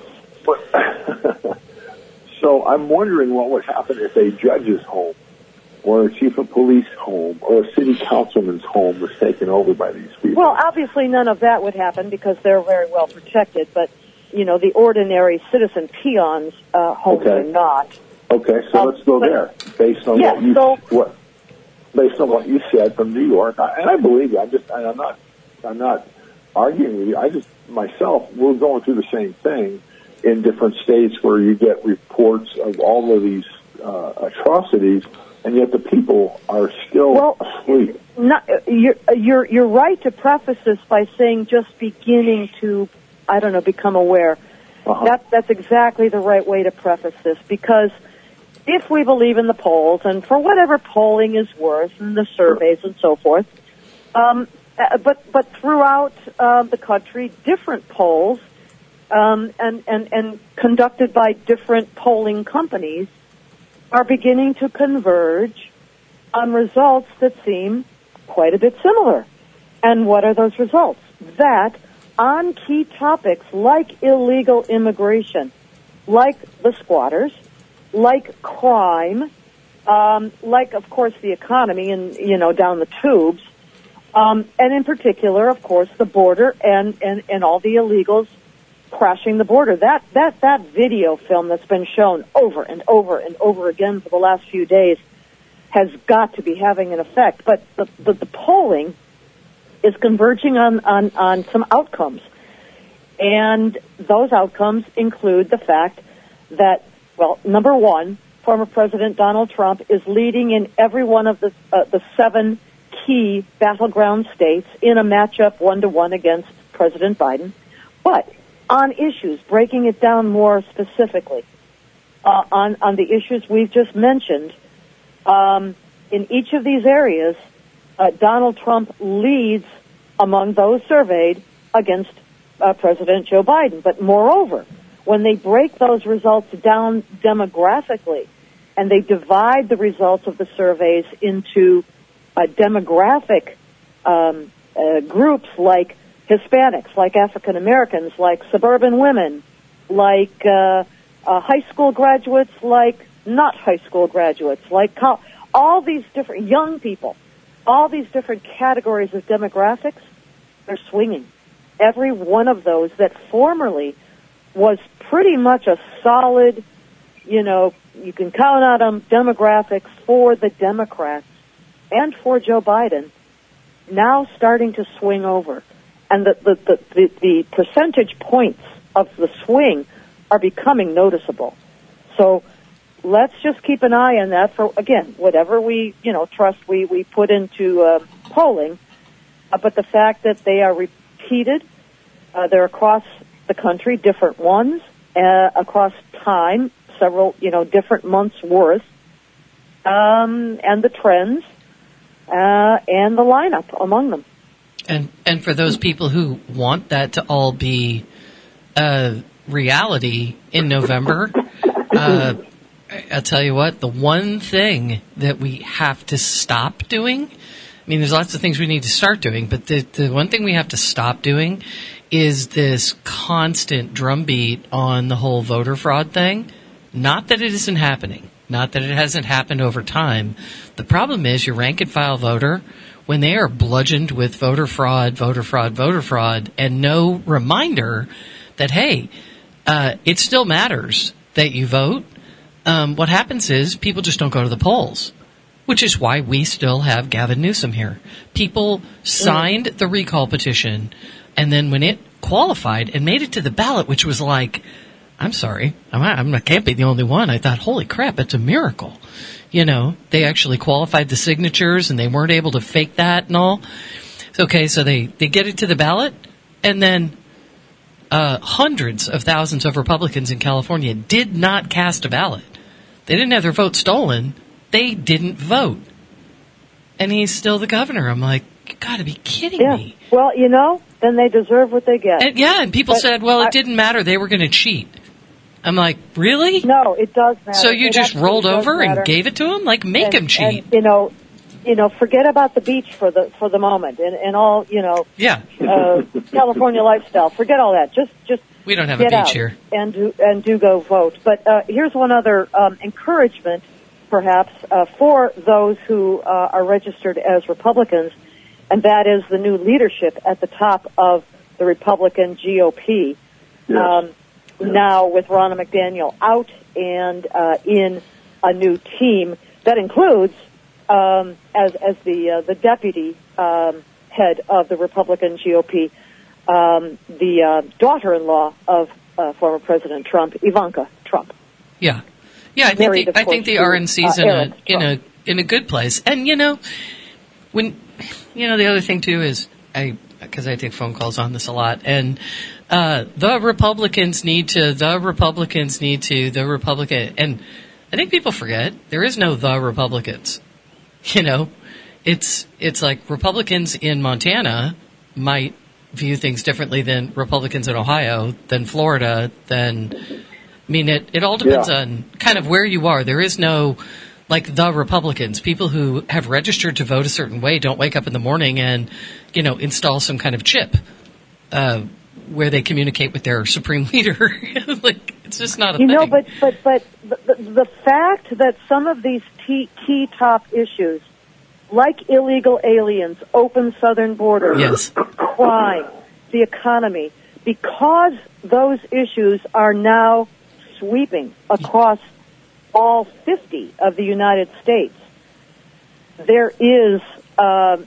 But, so I'm wondering what would happen if a judge's home or a chief of police home or a city councilman's home was taken over by these people. Well, obviously none of that would happen because they're very well protected, but, you know, the ordinary citizen peons' uh, homes Okay. are not. Okay, so Um, let's go but- there. Based on Yeah, what you so- what based on what you said from New York, I, and I believe you. I just and I'm not I'm not arguing with you. I just myself we're going through the same thing in different states where you get reports of all of these uh, atrocities, and yet the people are still Well, asleep. Not, you're, you're, you're right to preface this by saying just beginning to, I don't know, become aware. Uh-huh. That, that's exactly the right way to preface this, because if we believe in the polls, and for whatever polling is worth, and the surveys and so forth, um, uh, but but throughout uh, the country, different polls um, and, and, and conducted by different polling companies are beginning to converge on results that seem quite a bit similar. And what are those results? That on key topics like illegal immigration, like the squatters, like crime, um, like, of course, the economy and, you know, down the tubes, um, and in particular, of course, the border and, and, and all the illegals crashing the border. That, that, that video film that's been shown over and over and over again for the last few days has got to be having an effect. But the, the, the polling is converging on, on, on some outcomes. And those outcomes include the fact that, well, number one, former President Donald Trump is leading in every one of the, uh, the seven key battleground states in a matchup one-to-one against President Biden. But on issues, breaking it down more specifically, uh, on, on the issues we've just mentioned, um, in each of these areas, uh, Donald Trump leads among those surveyed against uh, President Joe Biden. But moreover, when they break those results down demographically, and they divide the results of the surveys into uh, demographic um, uh, groups like Hispanics, like African Americans, like suburban women, like uh, uh, high school graduates, like not high school graduates, like co- all these different young people, all these different categories of demographics, they're swinging. Every one of those that formerly was pretty much a solid, you know, you can count on them demographics for the Democrats and for Joe Biden, now starting to swing over. And the, the, the, the, the percentage points of the swing are becoming noticeable. So let's just keep an eye on that for, again, whatever we, you know, trust we, we put into uh, polling. Uh, but the fact that they are repeated, uh, they're across the country, different ones, uh, across time, several, you know, different months' worth, um, and the trends, uh, and the lineup among them. And and for those people who want that to all be uh, reality in November, uh, I'll tell you what, the one thing that we have to stop doing, I mean, there's lots of things we need to start doing, but the, the one thing we have to stop doing is this constant drumbeat on the whole voter fraud thing. Not that it isn't happening, not that it hasn't happened over time. The problem is your rank and file voter, when they are bludgeoned with voter fraud, voter fraud, voter fraud, and no reminder that, hey, uh, it still matters that you vote, um, what happens is people just don't go to the polls, which is why we still have Gavin Newsom here. People signed the recall petition, and then when it qualified and made it to the ballot, which was like, I'm sorry, I'm, I'm, I can't be the only one. I thought, holy crap, it's a miracle. You know, they actually qualified the signatures and they weren't able to fake that and all. Okay, so they, they get it to the ballot, and then uh, hundreds of thousands of Republicans in California did not cast a ballot. They didn't have their vote stolen. They didn't vote. And he's still the governor. I'm like, you got to be kidding yeah. me. Well, you know, then they deserve what they get. And, yeah, and people but said, well, I, it didn't matter. They were going to cheat. I'm like, really? No, it does matter. So you it just rolled over matter. and gave it to him? Like, make and, him cheat. And, you know, you know, forget about the beach for the for the moment and, and all, you know, yeah. uh, California lifestyle. Forget all that. Just just we don't have get a beach out here. and do and do go vote. But uh, here's one other um, encouragement, perhaps, uh, for those who uh, are registered as Republicans, and that is the new leadership at the top of the Republican G O P. Yes. Um, now with Ronna McDaniel out and uh, in a new team that includes, um, as as the uh, the deputy um, head of the Republican G O P, um, the uh, daughter-in-law of uh, former President Trump, Ivanka Trump. Yeah, yeah. I think Married, the, of I think course, the to, R N C's uh, in a Eric in a Trump. in a good place. And you know, when you know the other thing too is I because I take phone calls on this a lot, and uh, the Republicans need to, the Republicans need to, the Republican, and I think people forget there is no the Republicans. You know, it's it's like Republicans in Montana might view things differently than Republicans in Ohio, than Florida, than I mean it. It all depends Yeah. on kind of where you are. There is no like the Republicans. People who have registered to vote a certain way don't wake up in the morning and, you know, install some kind of chip uh, where they communicate with their supreme leader. Like, it's just not a You thing. know, but but but the, the, the fact that some of these key, key top issues, like illegal aliens, open southern borders, Yes. crime, the economy, because those issues are now sweeping across all fifty of the United States, there is uh,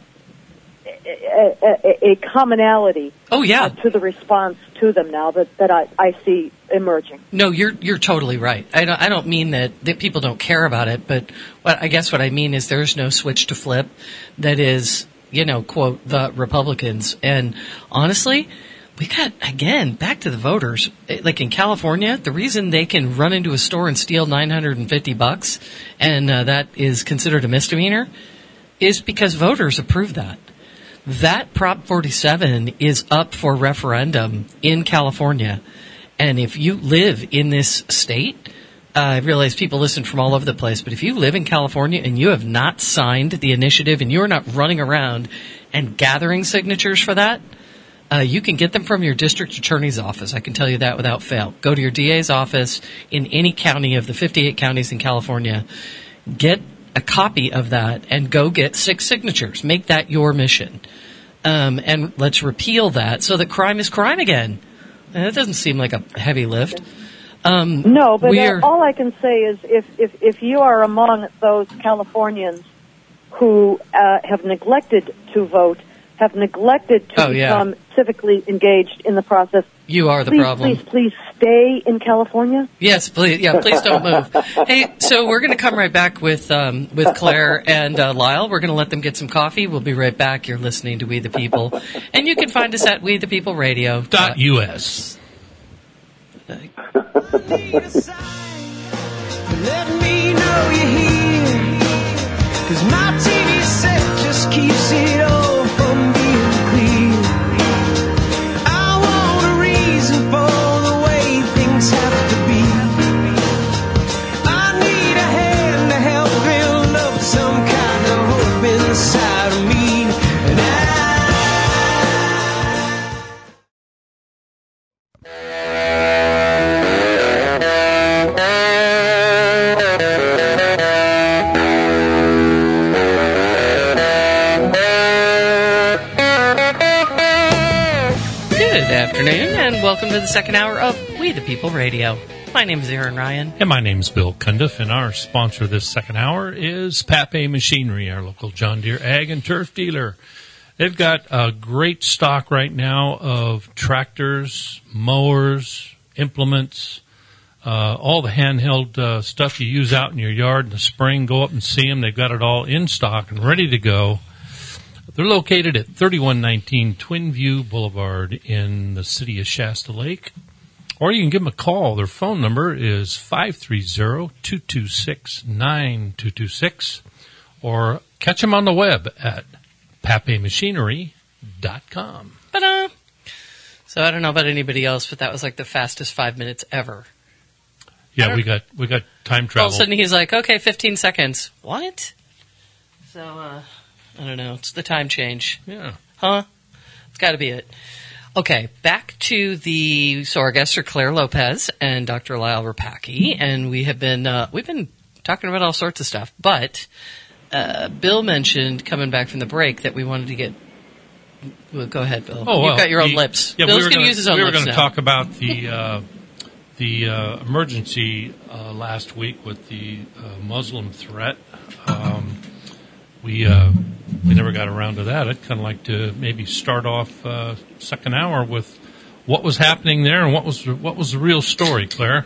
a, a, a commonality Oh, yeah. uh, to the response to them now that, that I, I see emerging. No, you're you're totally right. I don't I don't mean that, that people don't care about it, but what I guess what I mean is there's no switch to flip that is, you know, quote, the Republicans. And honestly, we got, again, back to the voters. Like in California, the reason they can run into a store and steal nine hundred fifty bucks, and uh, that is considered a misdemeanor, is because voters approve that. That Prop forty-seven is up for referendum in California. And if you live in this state, I realize people listen from all over the place, but if you live in California and you have not signed the initiative and you are not running around and gathering signatures for that, uh, you can get them from your district attorney's office. I can tell you that without fail. Go to your D A's office in any county of the fifty-eight counties in California. Get a copy of that and go get six signatures. Make that your mission. Um, and let's repeal that so that crime is crime again. And that doesn't seem like a heavy lift. Um, no, but we are, uh, all I can say is if, if, if you are among those Californians who uh, have neglected to vote, have neglected to oh, yeah. become civically engaged in the process, you are the please, problem. Please, please stay in California. Yes, please. Yeah, please don't move. Hey, so we're going to come right back with um, with Claire and uh, Lyle. We're going to let them get some coffee. We'll be right back. You're listening to We the People, and you can find us at we the people radio dot U S. Let me know you're here, 'cause my T V set just keeps it all from being clear. I want a reason for the way things have to be. I need a hand to help build up some kind of hope inside of me. And I afternoon, and welcome to the second hour of We the People Radio. My name is Aaron Ryan. And my name is Bill Cundiff, and our sponsor this second hour is Pape Machinery, our local John Deere ag and turf dealer. They've got a great stock right now of tractors, mowers, implements, uh, all the handheld uh, stuff you use out in your yard in the spring. Go up and see them. They've got it all in stock and ready to go. They're located at thirty-one nineteen Twin View Boulevard in the city of Shasta Lake. Or you can give them a call. Their phone number is five three zero, two two six, nine two two six. Or catch them on the web at pape machinery dot com. Ta-da! So I don't know about anybody else, but that was like the fastest five minutes ever. Yeah, we got we got time travel. All of a sudden he's like, okay, fifteen seconds. What? So, uh... I don't know. It's the time change. Yeah. Huh? It's got to be it. Okay, back to the... So our guests are Claire Lopez and Doctor Lyle Rapaki, and we have been... Uh, we've been talking about all sorts of stuff, but uh, Bill mentioned, coming back from the break, that we wanted to get... Well, go ahead, Bill. Oh, well, You've got your own we, lips. Yeah, Bill's we going to use his own we lips were going to now. talk about the... Uh, the uh, emergency uh, last week with the uh, Muslim threat. Um, we... Uh, We never got around to that. I'd kind of like to maybe start off uh, second hour with what was happening there and what was what was the real story, Claire.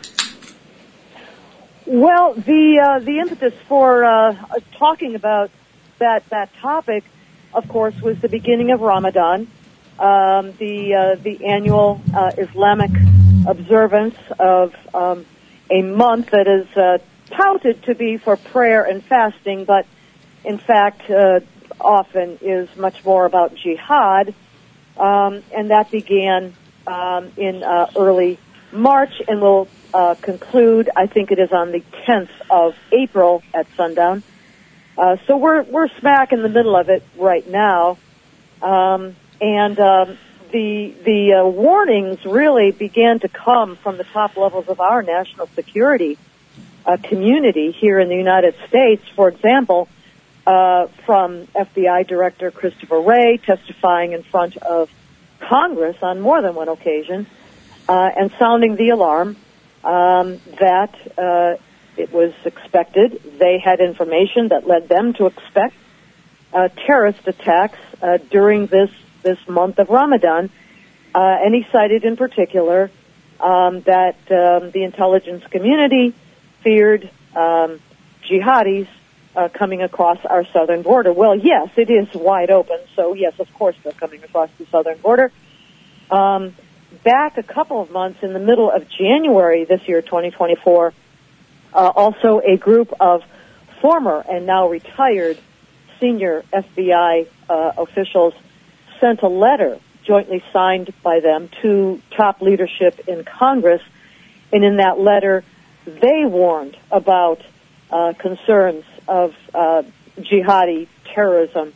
Well, the uh, the impetus for uh, talking about that that topic, of course, was the beginning of Ramadan, um, the uh, the annual uh, Islamic observance of um, a month that is uh, touted to be for prayer and fasting, but in fact. Uh, often is much more about jihad, um, and that began um, in uh, early March and will uh, conclude, I think it is on the tenth of April at sundown. Uh, so we're we're smack in the middle of it right now, um, and um, the the uh, warnings really began to come from the top levels of our national security uh, community here in the United States. For example. Uh, from F B I Director Christopher Wray testifying in front of Congress on more than one occasion uh, and sounding the alarm um, that uh, it was expected. They had information that led them to expect uh, terrorist attacks uh, during this, this month of Ramadan. Uh, and he cited in particular um, that um, the intelligence community feared um, jihadis Uh, coming across our southern border. Well, yes, it is wide open, so yes, of course they're coming across the southern border. Um, back a couple of months in the middle of January this year, twenty twenty-four, uh, also a group of former and now retired senior F B I uh, officials sent a letter jointly signed by them to top leadership in Congress, and in that letter they warned about uh, concerns of uh, jihadi terrorism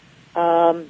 um,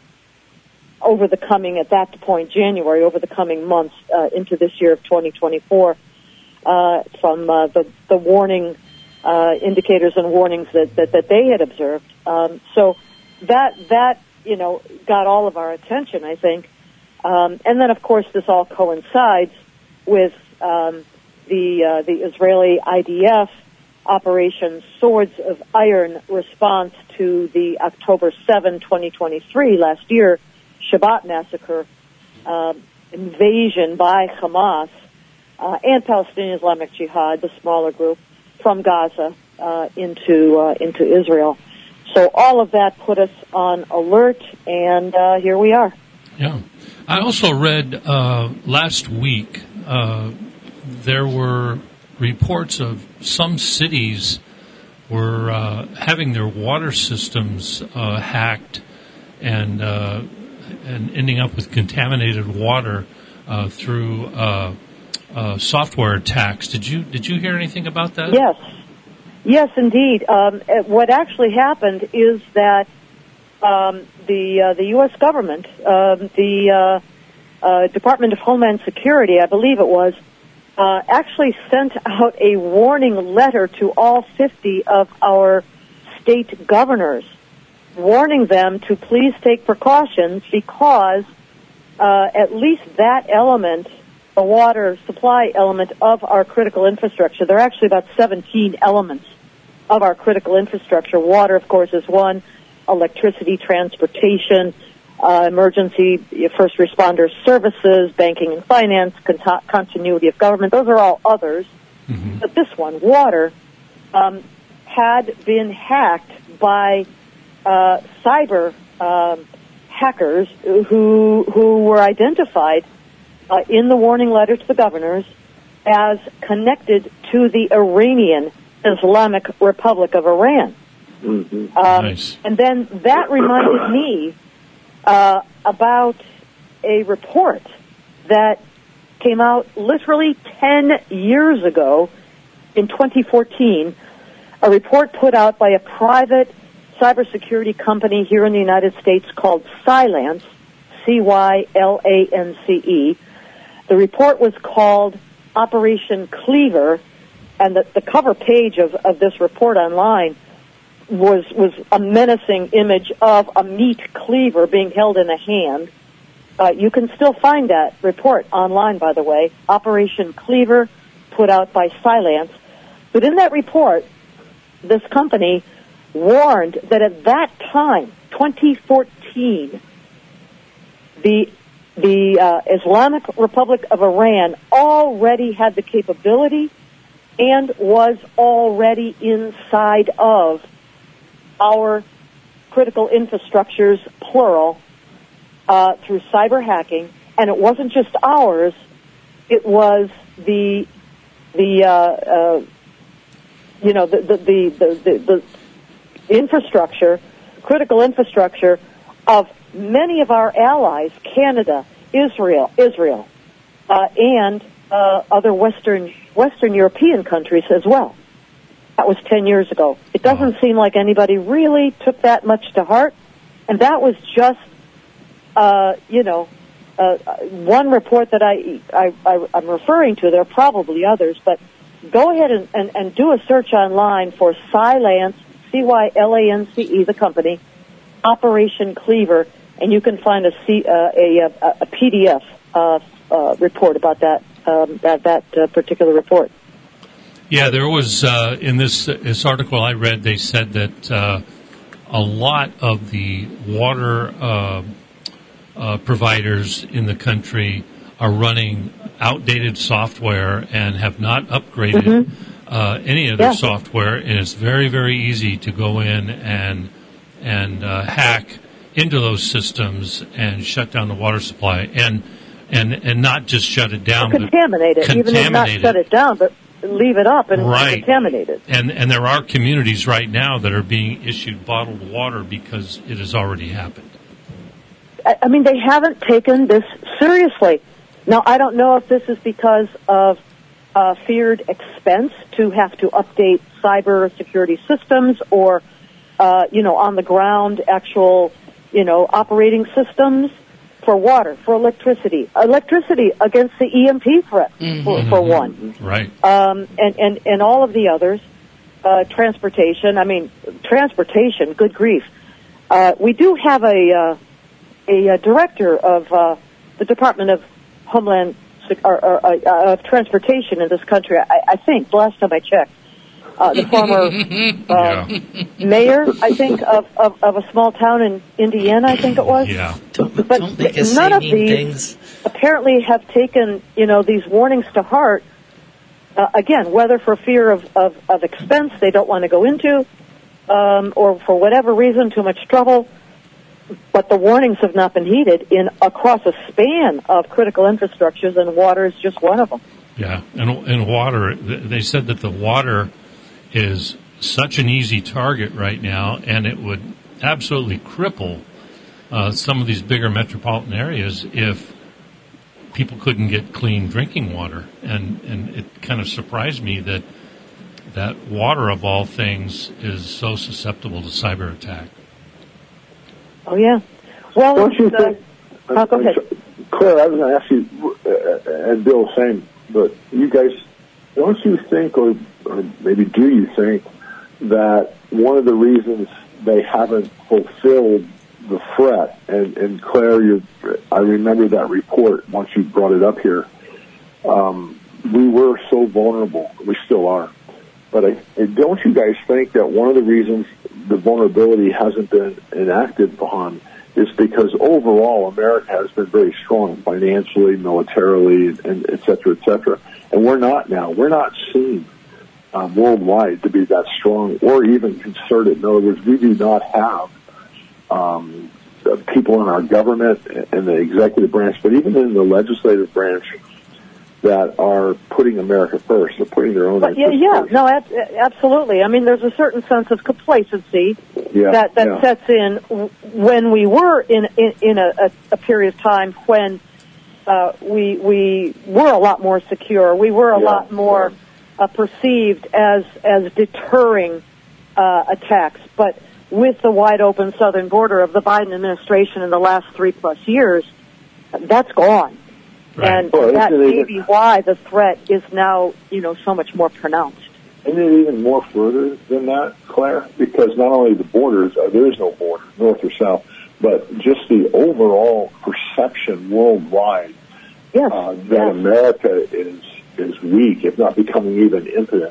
over the coming, at that point, January, over the coming months uh, into this year of twenty twenty-four, uh, from uh, the, the warning uh, indicators and warnings that, that, that they had observed. Um, so that, that, you know, got all of our attention, I think. Um, and then, of course, this all coincides with um, the uh, the Israeli I D F Operation Swords of Iron response to the October seventh, twenty twenty-three, last year, Shabbat massacre, um, invasion by Hamas uh, and Palestinian Islamic Jihad, the smaller group, from Gaza uh, into uh, into Israel. So all of that put us on alert, and uh, here we are. Yeah. I also read uh, last week uh, there were reports of some cities were uh, having their water systems uh, hacked and uh, and ending up with contaminated water uh, through uh, uh, software attacks. Did you did you hear anything about that? Yes, yes, indeed. Um, what actually happened is that um, the uh, the U S government, um, the uh, uh, Department of Homeland Security, I believe it was, uh, actually sent out a warning letter to all fifty of our state governors, warning them to please take precautions because uh, at least that element, the water supply element of our critical infrastructure, there are actually about seventeen elements of our critical infrastructure. Water, of course, is one, electricity, transportation, uh, emergency first responder services, banking and finance, con- continuity of government. Those are all others. Mm-hmm. But this one, water, um, had been hacked by uh, cyber um, hackers who who were identified uh, in the warning letter to the governors as connected to the Iranian Islamic Republic of Iran. Mm-hmm. Um, nice. And then that reminded me uh, about a report that came out literally ten years ago in twenty fourteen, a report put out by a private cybersecurity company here in the United States called Cylance, C Y L A N C E. The report was called Operation Cleaver, and the, the cover page of, of this report online was was a menacing image of a meat cleaver being held in a hand. Uh, you can still find that report online, by the way, Operation Cleaver, put out by Cylance. But in that report, this company warned that at that time, twenty fourteen, the the uh, Islamic Republic of Iran already had the capability and was already inside of our critical infrastructures, plural, uh, through cyber hacking. And it wasn't just ours; it was the the uh, uh, you know the the the, the, the the infrastructure, critical infrastructure of many of our allies, Canada, Israel, Israel, uh, and uh, other Western Western European countries as well. That was ten years ago. It doesn't seem like anybody really took that much to heart, and that was just, uh, you know, uh, one report that I, I, I, I'm referring to. There are probably others, but go ahead and, and, and do a search online for Cylance, C Y L A N C E, the company, Operation Cleaver, and you can find a, C, uh, a, a, a P D F uh, uh, report about that um, that, that uh, particular report. Yeah, there was, uh, in this this article I read, they said that uh, a lot of the water uh, uh, providers in the country are running outdated software and have not upgraded mm-hmm. uh, any of their yeah. software, and it's very, very easy to go in and and uh, hack into those systems and shut down the water supply, and and, and not just shut it down, or contaminate it, contaminate even if not it. shut it down, but leave it up and right. contaminate it. And and there are communities right now that are being issued bottled water because it has already happened. I, I mean, they haven't taken this seriously. Now, I don't know if this is because of uh, feared expense to have to update cyber security systems or, uh, you know, on the ground actual, you know, operating systems for water, for electricity, electricity against the E M P threat, mm-hmm. for, for one. Right. Um, and, and, and all of the others, uh, transportation, I mean, transportation, good grief. Uh, we do have a, uh, a, a director of, uh, the Department of Homeland, or, or, uh, of Transportation in this country, I, I think, the last time I checked. Uh, the former uh, yeah. mayor, I think, of, of, of a small town in Indiana, I think it was. Yeah. Don't, but don't make us none say of mean these things. apparently have taken, you know, these warnings to heart. Uh, again, whether for fear of, of, of expense they don't want to go into, um, or for whatever reason, too much trouble. But the warnings have not been heeded in across a span of critical infrastructures, and water is just one of them. Yeah, and and water. They said that the water is such an easy target right now, and it would absolutely cripple uh, some of these bigger metropolitan areas if people couldn't get clean drinking water. And, and it kind of surprised me that that water, of all things, is so susceptible to cyber attack. Oh, yeah. Well, Don't you uh, think, uh, go ahead. Claire, I was going to ask you, uh, and Bill, same, but you guys, don't you think, or, or maybe do you think, that one of the reasons they haven't fulfilled the threat, and, and Claire, you, I remember that report once you brought it up here, um, we were so vulnerable, we still are, but I, don't you guys think that one of the reasons the vulnerability hasn't been enacted upon is because overall America has been very strong financially, militarily, and et cetera, et cetera. And we're not now. We're not seen um, worldwide to be that strong or even concerted. In other words, we do not have um, people in our government and the executive branch, but even in the legislative branch, that are putting America first. They're putting their own But interests yeah, yeah, first. no, ab- absolutely. I mean, there's a certain sense of complacency Yeah, that that yeah. sets in w- when we were in in, in a, a, a period of time when uh, we we were a lot more secure. We were a Yeah, lot more uh, perceived as as deterring uh, attacks. But with the wide open southern border of the Biden administration in the last three plus years, that's gone. Right. And Well, that isn't it may be why the threat is now, you know, so much more pronounced. Isn't it even more further than that, Claire? Because not only the borders, uh, there is no border, north or south, but just the overall perception worldwide Yes. uh, that yes. America is is weak, if not becoming even impotent.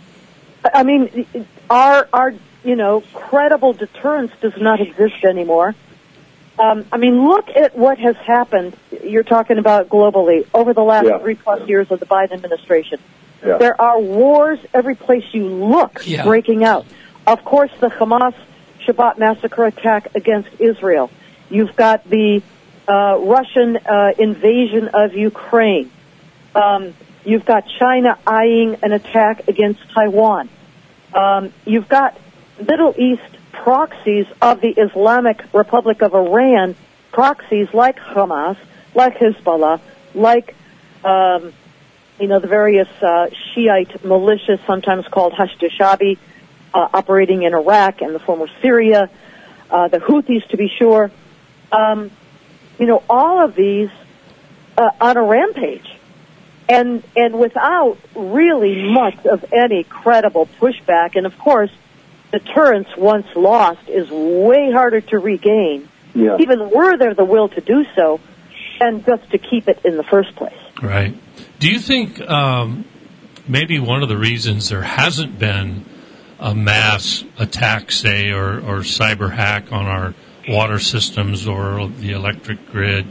I mean, our, our, you know, credible deterrence does not exist anymore. Um, I mean, look at what has happened, you're talking about globally, over the last Yeah. three plus years of the Biden administration. Yeah. There are wars every place you look Yeah. breaking out. Of course, the Hamas Shabbat massacre attack against Israel. You've got the uh, Russian uh, invasion of Ukraine. Um, you've got China eyeing an attack against Taiwan. Um, you've got Middle East proxies of the Islamic Republic of Iran, proxies like Hamas, like Hezbollah, like, um, you know, the various uh, Shiite militias, sometimes called Hashd-e-Shabi, uh, operating in Iraq and the former Syria, uh, the Houthis, to be sure. Um, you know, all of these uh, on a rampage. And, and without really much of any credible pushback. And, of course, deterrence once lost is way harder to regain, Yeah. even were there the will to do so, and just to keep it in the first place. Right. Do you think um, maybe one of the reasons there hasn't been a mass attack, say, or, or cyber hack on our water systems or the electric grid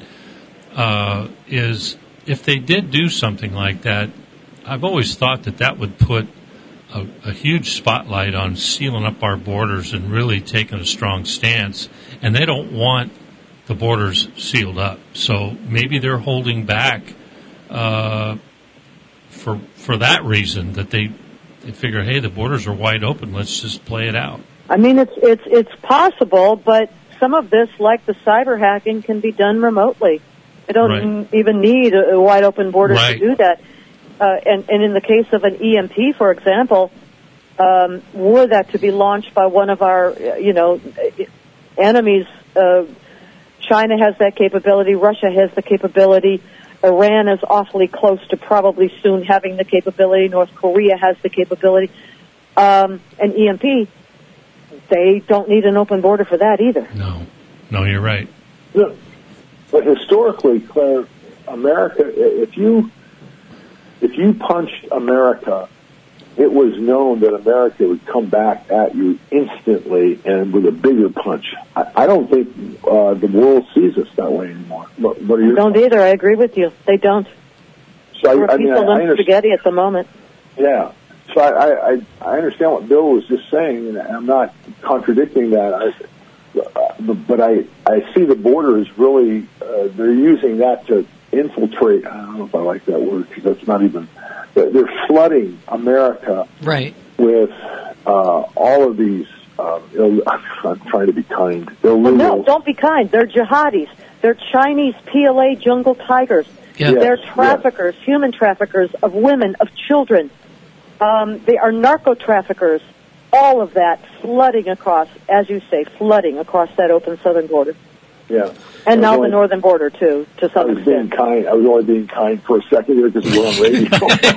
uh, is if they did do something like that, I've always thought that that would put a, a huge spotlight on sealing up our borders and really taking a strong stance. And they don't want the borders sealed up. So maybe they're holding back uh, for for that reason, that they they figure, hey, the borders are wide open. Let's just play it out. I mean, it's it's it's possible, but some of this, like the cyber hacking, can be done remotely. They don't Right. n- even need a, a wide open border Right. to do that. Uh, and, and in the case of an E M P, for example, um, were that to be launched by one of our, uh, you know, enemies, uh, China has that capability, Russia has the capability, Iran is awfully close to probably soon having the capability, North Korea has the capability, um, and E M P, they don't need an open border for that either. No. No, you're right. Yeah. But historically, Claire, America, if you if you punched America, it was known that America would come back at you instantly and with a bigger punch. I, I don't think uh, the world sees us that way anymore. What, what are your Don't thoughts? either. I agree with you. They don't. So We're I, I mean, people I, I in understand. spaghetti at the moment. Yeah. So I, I, I understand what Bill was just saying, and I'm not contradicting that. I, uh, but I, I see the border as really, uh, they're using that to infiltrate. I don't know if I like that word because that's not even, they're flooding America Right. with uh, all of these, um, Ill, I'm trying to be kind, illegal. Well, no, don't be kind. They're jihadis. They're Chinese P L A jungle tigers. Yeah. Yes, They're traffickers, yes. human traffickers of women, of children. Um, they are narco traffickers. All of that flooding across, as you say, flooding across that open southern border. Yeah. And now I was the only- northern border, too, to I some was being extent. kind. I was only being kind for a second here because we're on radio.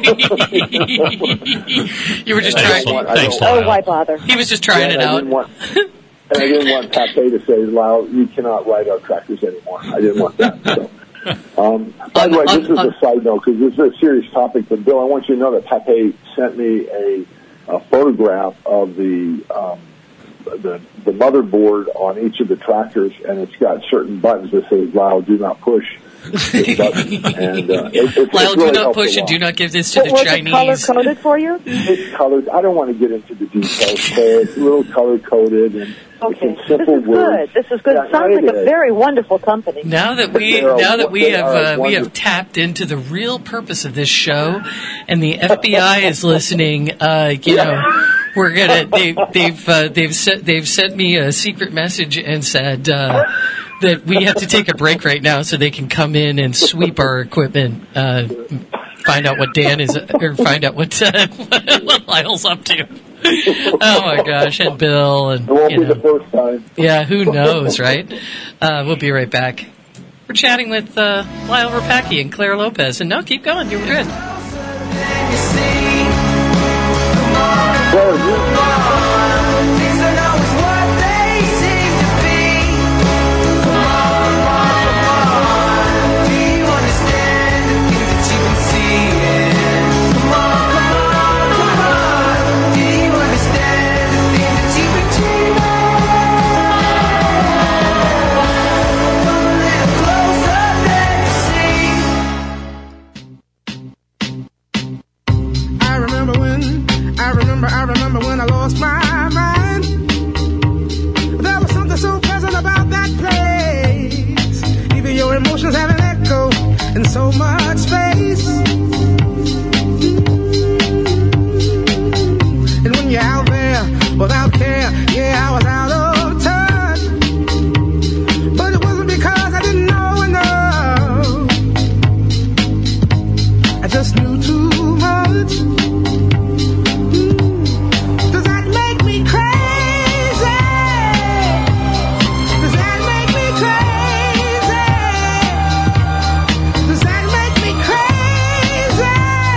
You were just I trying. don't want- I Thanks, don't- Oh, why bother? He was just trying and it I out. didn't want, and I didn't want Pape to say, Lyle, you cannot ride our tractors anymore. I didn't want that. So. Um, by the way, this is a side note because this is a serious topic. But Bill, I want you to know that Pape sent me a, a photograph of the, um, the the motherboard on each of the tractors, and it's got certain buttons that say, Lyle, do not push. This button. And, uh, it, it, Lyle, it do really not helps push a and lot. do not give this to the Was it Chinese. color-coded for you? It's colored. I don't want to get into the details, Claire. It's a little color coded and Okay. it's in This simple is words. good. This is good. Yeah, It sounds it like a is. very wonderful company. Now that we They are- now that we they have are uh, we have wonderful. tapped into the real purpose of this show, and the F B I is listening, uh, you know, we're gonna they, they've uh, they've sent they've sent me a secret message and said uh, that we have to take a break right now so they can come in and sweep our equipment, uh, find out what Dan is or find out what uh, what Lyle's up to. Oh my gosh, and Bill and It won't you be the know. first time. Yeah, who knows, right? Uh, we'll be right back. We're chatting with uh, Lyle Rapacki and Claire Lopez. And no, keep going. You were good. Claire, you, I remember when, I remember, I remember when I lost my mind. There was something so pleasant about that place. Even your emotions have an echo in so much space. And when you're out there without care, yeah, I was out of touch. But it wasn't because I didn't know enough. I just knew too much. Does that make me crazy? Does that make me crazy? Does that make me crazy?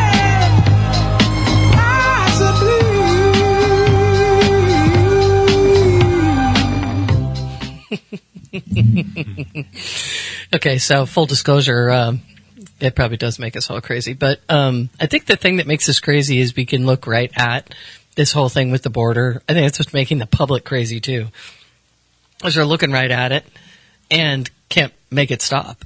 Possibly. Okay, so full disclosure, um, it probably does make us all crazy. But um, I think the thing that makes us crazy is we can look right at this whole thing with the border. I think it's what's making the public crazy, too. Is they're looking right at it and can't make it stop.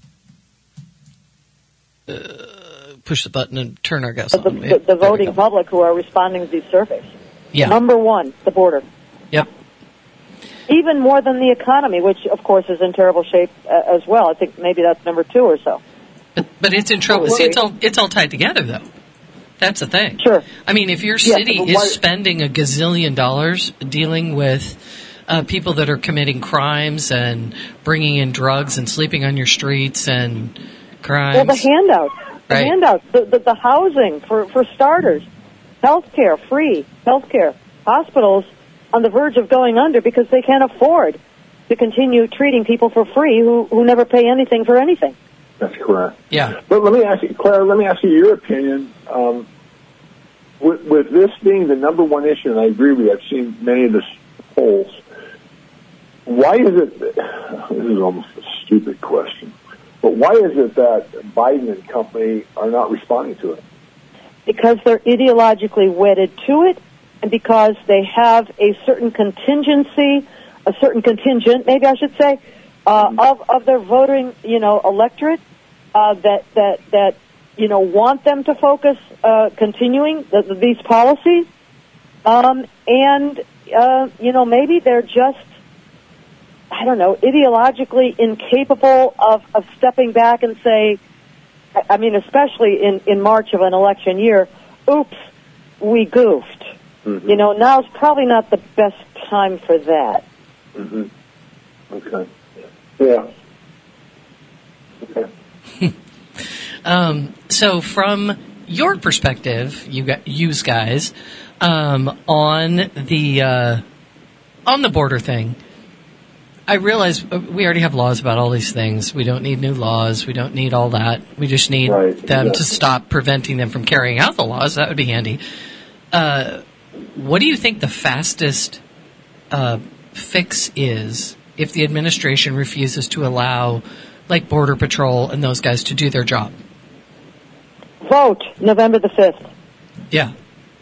Uh, push the button and turn our gas But the, on. the, Yeah, the there we voting go. public who are responding to these surveys. Yeah. Number one, the border. Yep. Even more than the economy, which, of course, is in terrible shape uh, as well. I think maybe that's number two or so. But, but it's in trouble. See, it's all it's all tied together, though. That's the thing. Sure. I mean, if your Yeah, city but is why- spending a gazillion dollars dealing with uh, people that are committing crimes and bringing in drugs and sleeping on your streets and crimes. Well, the handout. Right. handouts, the, the, the housing for, for starters, health care, free health care, hospitals on the verge of going under because they can't afford to continue treating people for free who, who never pay anything for anything. That's correct. Yeah. But let me ask you, Claire, let me ask you your opinion. Um, with, with this being the number one issue, and I agree with you, I've seen many of the polls, why is it, this is almost a stupid question, but why is it that Biden and company are not responding to it? Because they're ideologically wedded to it, and because they have a certain contingency, a certain contingent, maybe I should say, uh, of of their voting, you know, electorate uh, that that that you know want them to focus uh, continuing the, the, these policies, um, and uh, you know maybe they're just, I don't know, ideologically incapable of, of stepping back and say, I mean, especially in, in March of an election year, oops, we goofed. Mm-hmm. You know, now's probably not the best time for that. Mm-hmm. Okay. Yeah. Okay. um, so from your perspective, you got, yous guys, um, on the, uh, on the border thing, I realize we already have laws about all these things. We don't need new laws. We don't need all that. We just need right, them exactly. to stop preventing them from carrying out the laws. That would be handy. Uh, what do you think the fastest uh, fix is if the administration refuses to allow, like, Border Patrol and those guys to do their job? Vote November the fifth. Yeah.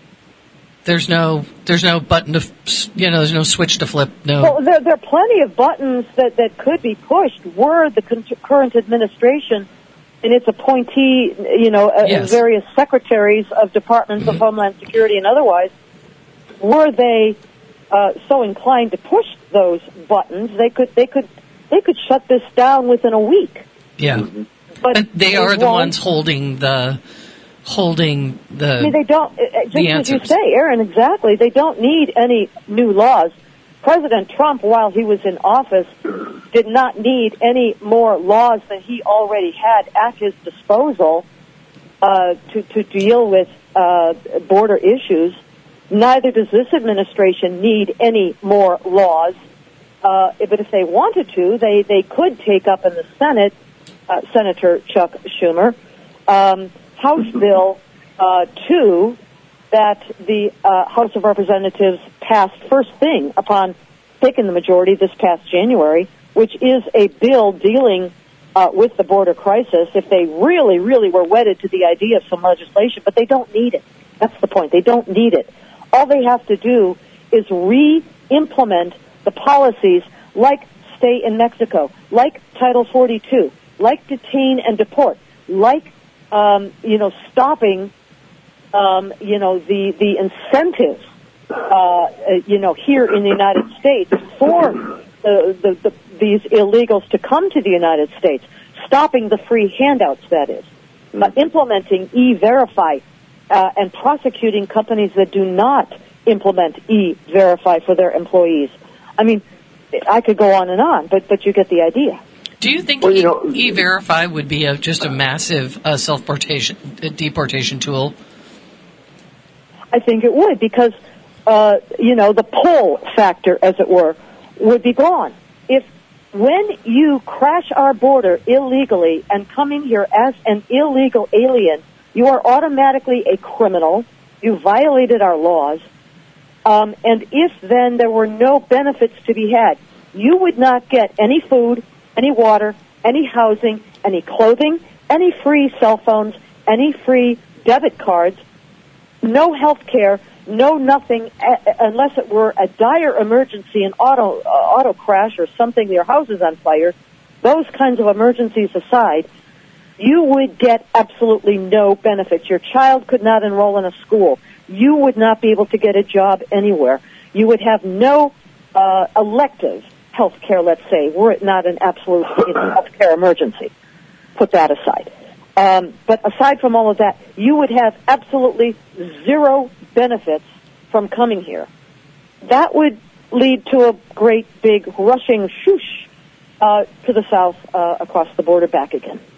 There's no, there's no button to, you know, there's no switch to flip. No. Well, there, there are plenty of buttons that, that could be pushed were the con- current administration and its appointee, you know, uh, Yes. various secretaries of departments of Homeland Security and otherwise, were they uh, so inclined to push those buttons, they could, they could, they could shut this down within a week. Yeah. Mm-hmm. But And they are the won't. ones holding the, holding the. I mean, they don't, uh, just the as you answers. say, Aaron, exactly, they don't need any new laws. President Trump, while he was in office, did not need any more laws than he already had at his disposal uh, to, to deal with uh, border issues. Neither does this administration need any more laws. Uh, but if they wanted to, they, they could take up in the Senate, uh, Senator Chuck Schumer, um, House Bill uh, two, that the uh, House of Representatives passed first thing upon taking the majority this past January, which is a bill dealing uh, with the border crisis. If they really, really were wedded to the idea of some legislation, but they don't need it. That's the point. They don't need it. All they have to do is re-implement the policies like Stay in Mexico, like Title forty-two, like Detain and Deport, like, um, you know, stopping Um, you know, the, the incentives, uh, uh, you know, here in the United States for the, the, the, these illegals to come to the United States, stopping the free handouts, that is, uh, implementing E-Verify, uh, and prosecuting companies that do not implement E-Verify for their employees. I mean, I could go on and on, but, but you get the idea. Do you think Well, you e- know- E-Verify would be a, just a massive uh, self-deportation uh, deportation tool? I think it would, because, uh, you know, the pull factor, as it were, would be gone. If, when you crash our border illegally and come in here as an illegal alien, you are automatically a criminal, you violated our laws, um, and if then there were no benefits to be had, you would not get any food, any water, any housing, any clothing, any free cell phones, any free debit cards, no health care, no nothing, uh, unless it were a dire emergency, an auto uh, auto crash or something, your house is on fire. Those kinds of emergencies aside, you would get absolutely no benefits. Your child could not enroll in a school. You would not be able to get a job anywhere. You would have no uh, elective health care, let's say, were it not an absolute you know, health care emergency. Put that aside. Um, but aside from all of that, you would have absolutely zero benefits from coming here. That would lead to a great big rushing shoosh uh, to the south uh, across the border back again.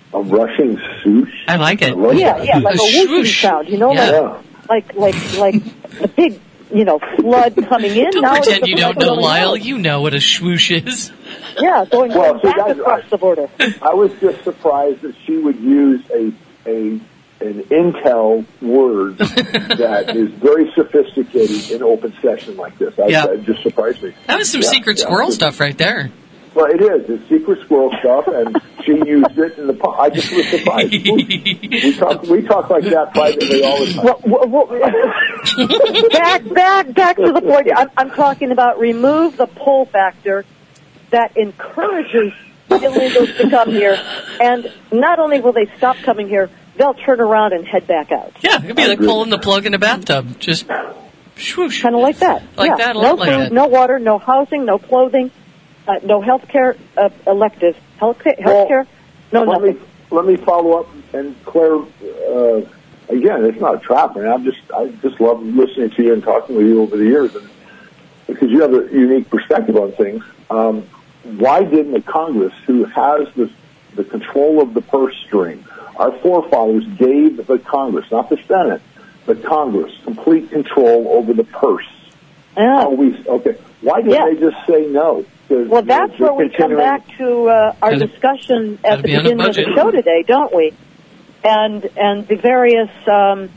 A rushing swoosh? I like it. like Yeah, yeah, like a, A whooshing swoosh. sound, you know, Yeah. like, like, like, like a big, you know, flood coming in. Don't now it's pretend a you don't flood know, going Lyle. out. You know what a swoosh is. Yeah, going, Well, going see, back guys, across I- the border. I was just surprised that she would use a a an intel word that is very sophisticated in open session like this. I, Yeah. It just surprised me. That was some Yeah, secret yeah. squirrel stuff right there. Well, it is. It's secret squirrel stuff, and she used it in the. po- I just was surprised. we talk. We talk like that privately all the time. Well, well, well, back, back, back to the point. I'm, I'm talking about remove the pull factor that encourages illegals to come here, and not only will they stop coming here, they'll turn around and head back out. Yeah, it'd be like pulling the plug in a bathtub. Just swoosh. Kind of like that. Like yeah. that, a No lot like food, that. no water, no housing, no clothing, uh, no health care uh, elective. Health care, health care? No, let nothing. me let me follow up. And Claire, uh, again, it's not a trap, man. I'm just I just love listening to you and talking with you over the years, and because you have a unique perspective on things. Um, why didn't the Congress, who has the the control of the purse string, our forefathers gave the Congress, not the Senate, the Congress, complete control over the purse? Yeah. Oh, we okay. Why didn't Yeah. they just say no? To, Well, that's to where we come continuing- back to uh, our Gotta- discussion gotta at the be on a beginning of the budget. show today, don't we? And and the various um,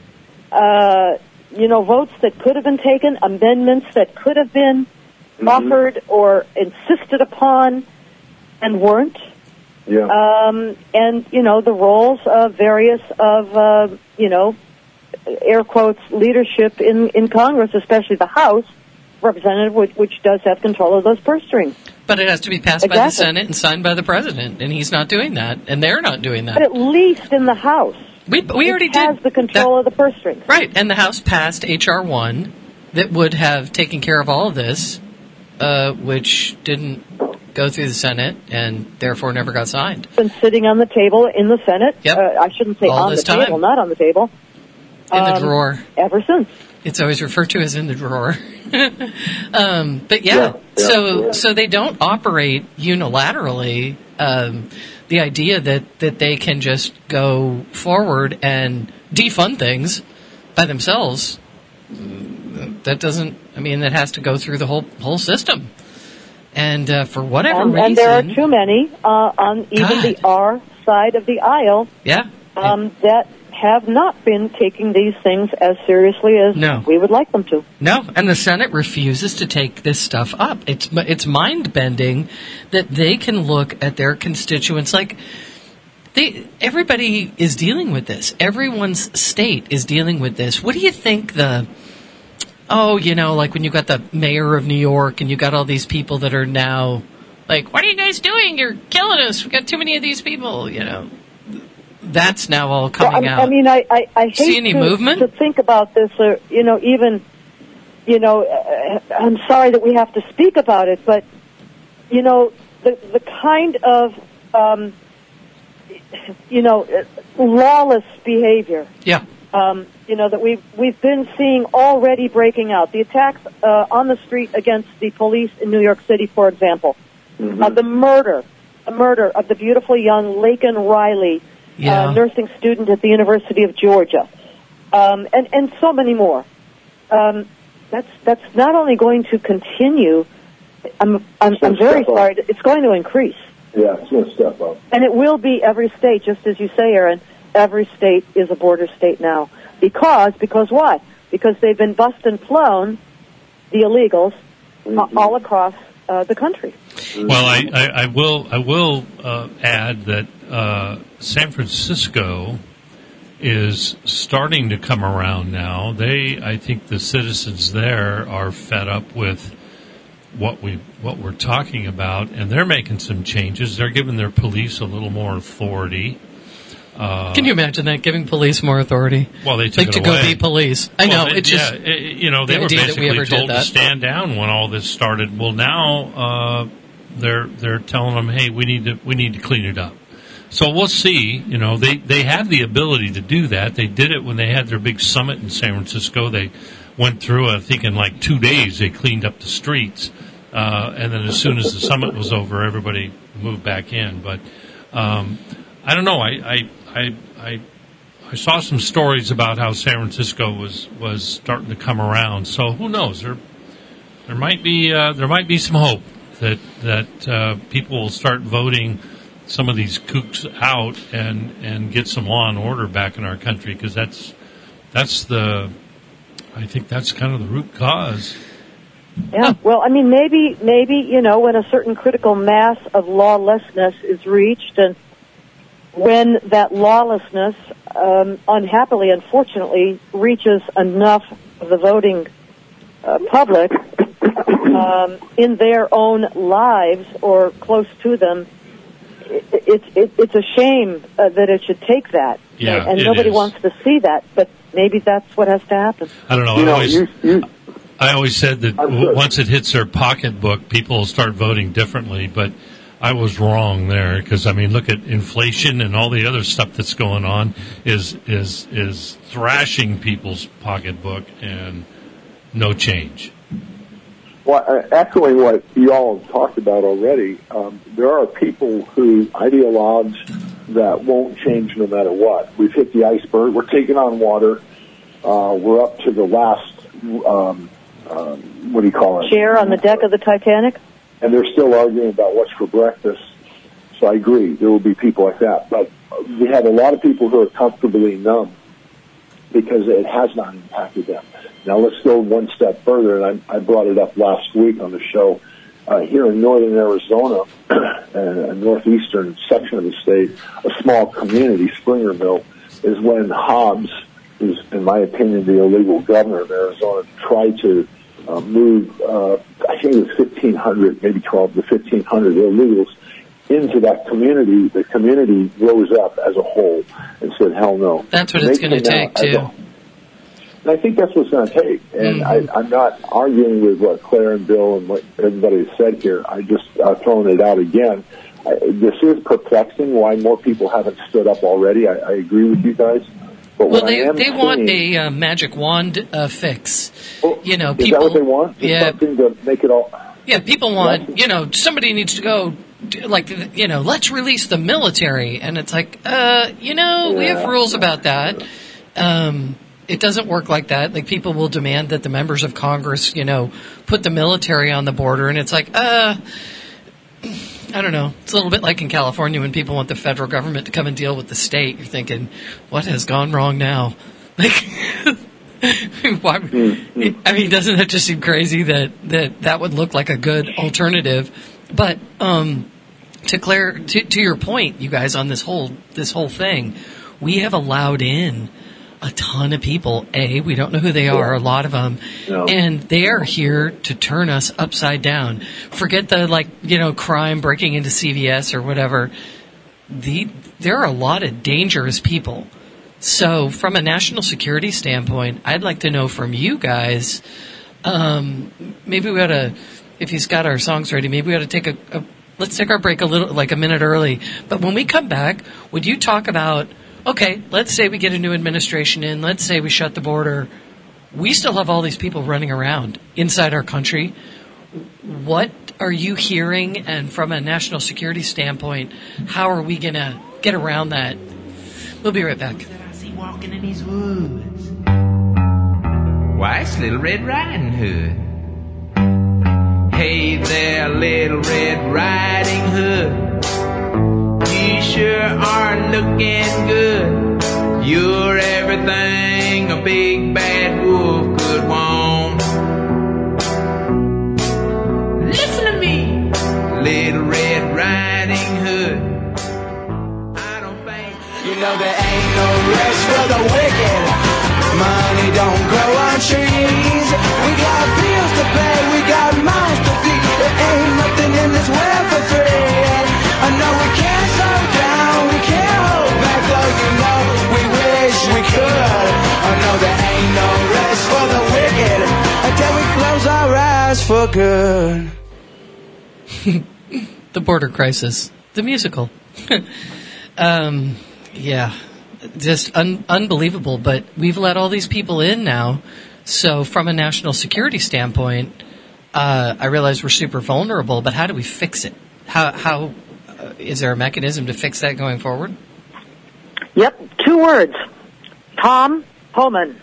uh, you know votes that could have been taken, amendments that could have been Mhm. offered or insisted upon and weren't. Yeah. Um, and you know the roles of various of uh, you know air quotes leadership in in Congress, especially the House representative, which, which does have control of those purse strings. But it has to be passed by the Exactly. Senate and signed by the president, and he's not doing that, and they're not doing But that. at least in the House, We we already it has did the control that- of the purse strings. right, and the House passed H R one that would have taken care of all of this, uh, which didn't go through the Senate and therefore never got signed. Been sitting on the table in the Senate. Yep. Uh, I shouldn't say All on the this time. table, not on the table. In the Um, drawer. Ever since. It's always referred to as in the drawer. um, but yeah, Yeah, yeah, so yeah. so they don't operate unilaterally. Um, the idea that, that they can just go forward and defund things by themselves, mm, that doesn't. I mean, that has to go through the whole whole system. And uh, for whatever And, reason, and there are too many uh, on even God. the R side of the aisle yeah, um, that have not been taking these things as seriously as No. we would like them to. No, and the Senate refuses to take this stuff up. It's it's mind bending that they can look at their constituents like they. Everybody is dealing with this. Everyone's state is dealing with this. What do you think the? Oh, you know, like when you got the mayor of New York and you got all these people that are now like, what are you guys doing? You're killing us. We got too many of these people. You know, that's now all coming Well, I, out. I mean, I, I, I See hate any to, movement? to think about this, or you know, even, you know, uh, I'm sorry that we have to speak about it, but you know, the the kind of, um, you know, uh, lawless behavior, yeah, um, you know, that we've we've been seeing already breaking out. The attacks uh, on the street against the police in New York City, for example, Mhm. uh, the murder, the murder of the beautiful young Laken Riley. yeah. Uh, nursing student at the University of Georgia, um, and and so many more. Um, that's that's not only going to continue. I'm I'm, I'm very Step up. sorry. It's going to increase, Yeah, it's going to step up. and it will be every state, just as you say, Aaron. Every state is a border state now because because why? Because they've been bust and flown the illegals Mhm. all across uh, the country. Well, I, I, I will I will uh, add that uh, San Francisco is starting to come around now. They, I think, the citizens there are fed up with what we what we're talking about, and they're making some changes. They're giving their police a little more authority. Uh, Can you imagine that, giving police more authority? Well, they took like it to away. go be police. I know. Well, they- it's just yeah, it- you know, they the were idea that we basically ever did told to that. stand down when all this started. Well, now uh, they're they're telling them, hey, we need to we need to clean it up. So we'll see. You know, they they have the ability to do that. They did it when they had their big summit in San Francisco. They went through, I think, in like two days, they cleaned up the streets, uh, and then as soon as the summit was over, everybody moved back in. But um, I don't know. I I, I I I saw some stories about how San Francisco was, was starting to come around. So who knows? There there might be uh, there might be some hope that that uh, people will start voting some of these kooks out and, and get some law and order back in our country, because that's that's the I think that's kind of the root cause. Yeah, well, I mean, maybe, maybe, you know, when a certain critical mass of lawlessness is reached, and when that lawlessness, um, unhappily, unfortunately, reaches enough of the voting uh, public um, in their own lives or close to them, it, it, it, it's a shame uh, that it should take that. Yeah, and, and it nobody is. wants to see that, but maybe that's what has to happen. I don't know. You I know, always, you, you, I always said that I'm w- good. once it hits their pocketbook, people will start voting differently, but I was wrong there, because, I mean, look at inflation and all the other stuff that's going on is is is thrashing people's pocketbook, and no change. Well, uh, echoing what you all have talked about already, um, there are people who, ideologues, that won't change no matter what. We've hit the iceberg. We're taking on water. Uh, we're up to the last, um, um, what do you call it? Chair on the deck of the Titanic? And they're still arguing about what's for breakfast. So I agree, there will be people like that. But we have a lot of people who are comfortably numb because it has not impacted them. Now let's go one step further, and I, I brought it up last week on the show. Uh, here in northern Arizona, a northeastern section of the state, a small community, Springerville, is when Hobbs, who's, in my opinion, the illegal governor of Arizona, tried to uh, move, uh, I think it was fifteen hundred, maybe twelve to fifteen hundred illegals into that community. The community rose up as a whole and said, hell no. That's what And it's they going to came take, out as too. a- And I think that's what's going to take. And Mm-hmm. I, I'm not arguing with what Claire and Bill and what everybody has said here. I just uh, throwing it out again. I, this is perplexing why more people haven't stood up already. I, I agree with you guys. But Well, what they I am they want seeing- a uh, magic wand uh, fix. Well, You know, is people. that what they want? Just Yeah, something to make it all. yeah. People want. You know, somebody needs to go. Like, you know, let's release the military, and it's like, uh, you know, we have Yeah. rules about that. Um, it doesn't work like that. Like, people will demand that the members of Congress, you know, put the military on the border, and it's like, uh. I don't know. It's a little bit like in California when people want the federal government to come and deal with the state. You're thinking, what has gone wrong now? Like, why, I mean, doesn't that just seem crazy that, that that would look like a good alternative? But um, to Claire, to, to your point, you guys, on this whole this whole thing, we have allowed in a ton of people. A, we don't know who they are, a lot of them, No. and they are here to turn us upside down. Forget the, like, you know, crime breaking into C V S or whatever. The there are a lot of dangerous people. So, from a national security standpoint, I'd like to know from you guys. Um, maybe we ought to, if he's got our songs ready, maybe we ought to take a, a let's take our break a little, like a minute early. But when we come back, would you talk about? Okay, let's say we get a new administration in. Let's say we shut the border. We still have all these people running around inside our country. What are you hearing? And from a national security standpoint, how are we going to get around that? We'll be right back. That I see walking in these woods. Why, it's Little Red Riding Hood. Hey there, Little Red Riding Hood. You sure are looking good. You're everything a big bad wolf could want. Listen to me, Little Red Riding Hood. I don't think You know there ain't no rest for the wicked. Money don't grow on trees. We got bills to pay, we got mouths to feed. There ain't nothing in this world for free. I know we can't slow down, we can't hold back, though you know we wish we could. I know there ain't no rest for the wicked until we close our eyes for good. The Border Crisis, the musical. um, yeah, just un- unbelievable. But we've let all these people in now. So from a national security standpoint, uh, I realize we're super vulnerable, but how do we fix it? How, how uh, is there a mechanism to fix that going forward? Yep, two words. Tom Homan.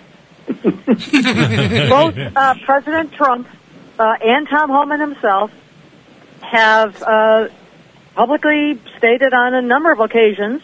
Both uh, President Trump uh, and Tom Homan himself have uh, publicly stated on a number of occasions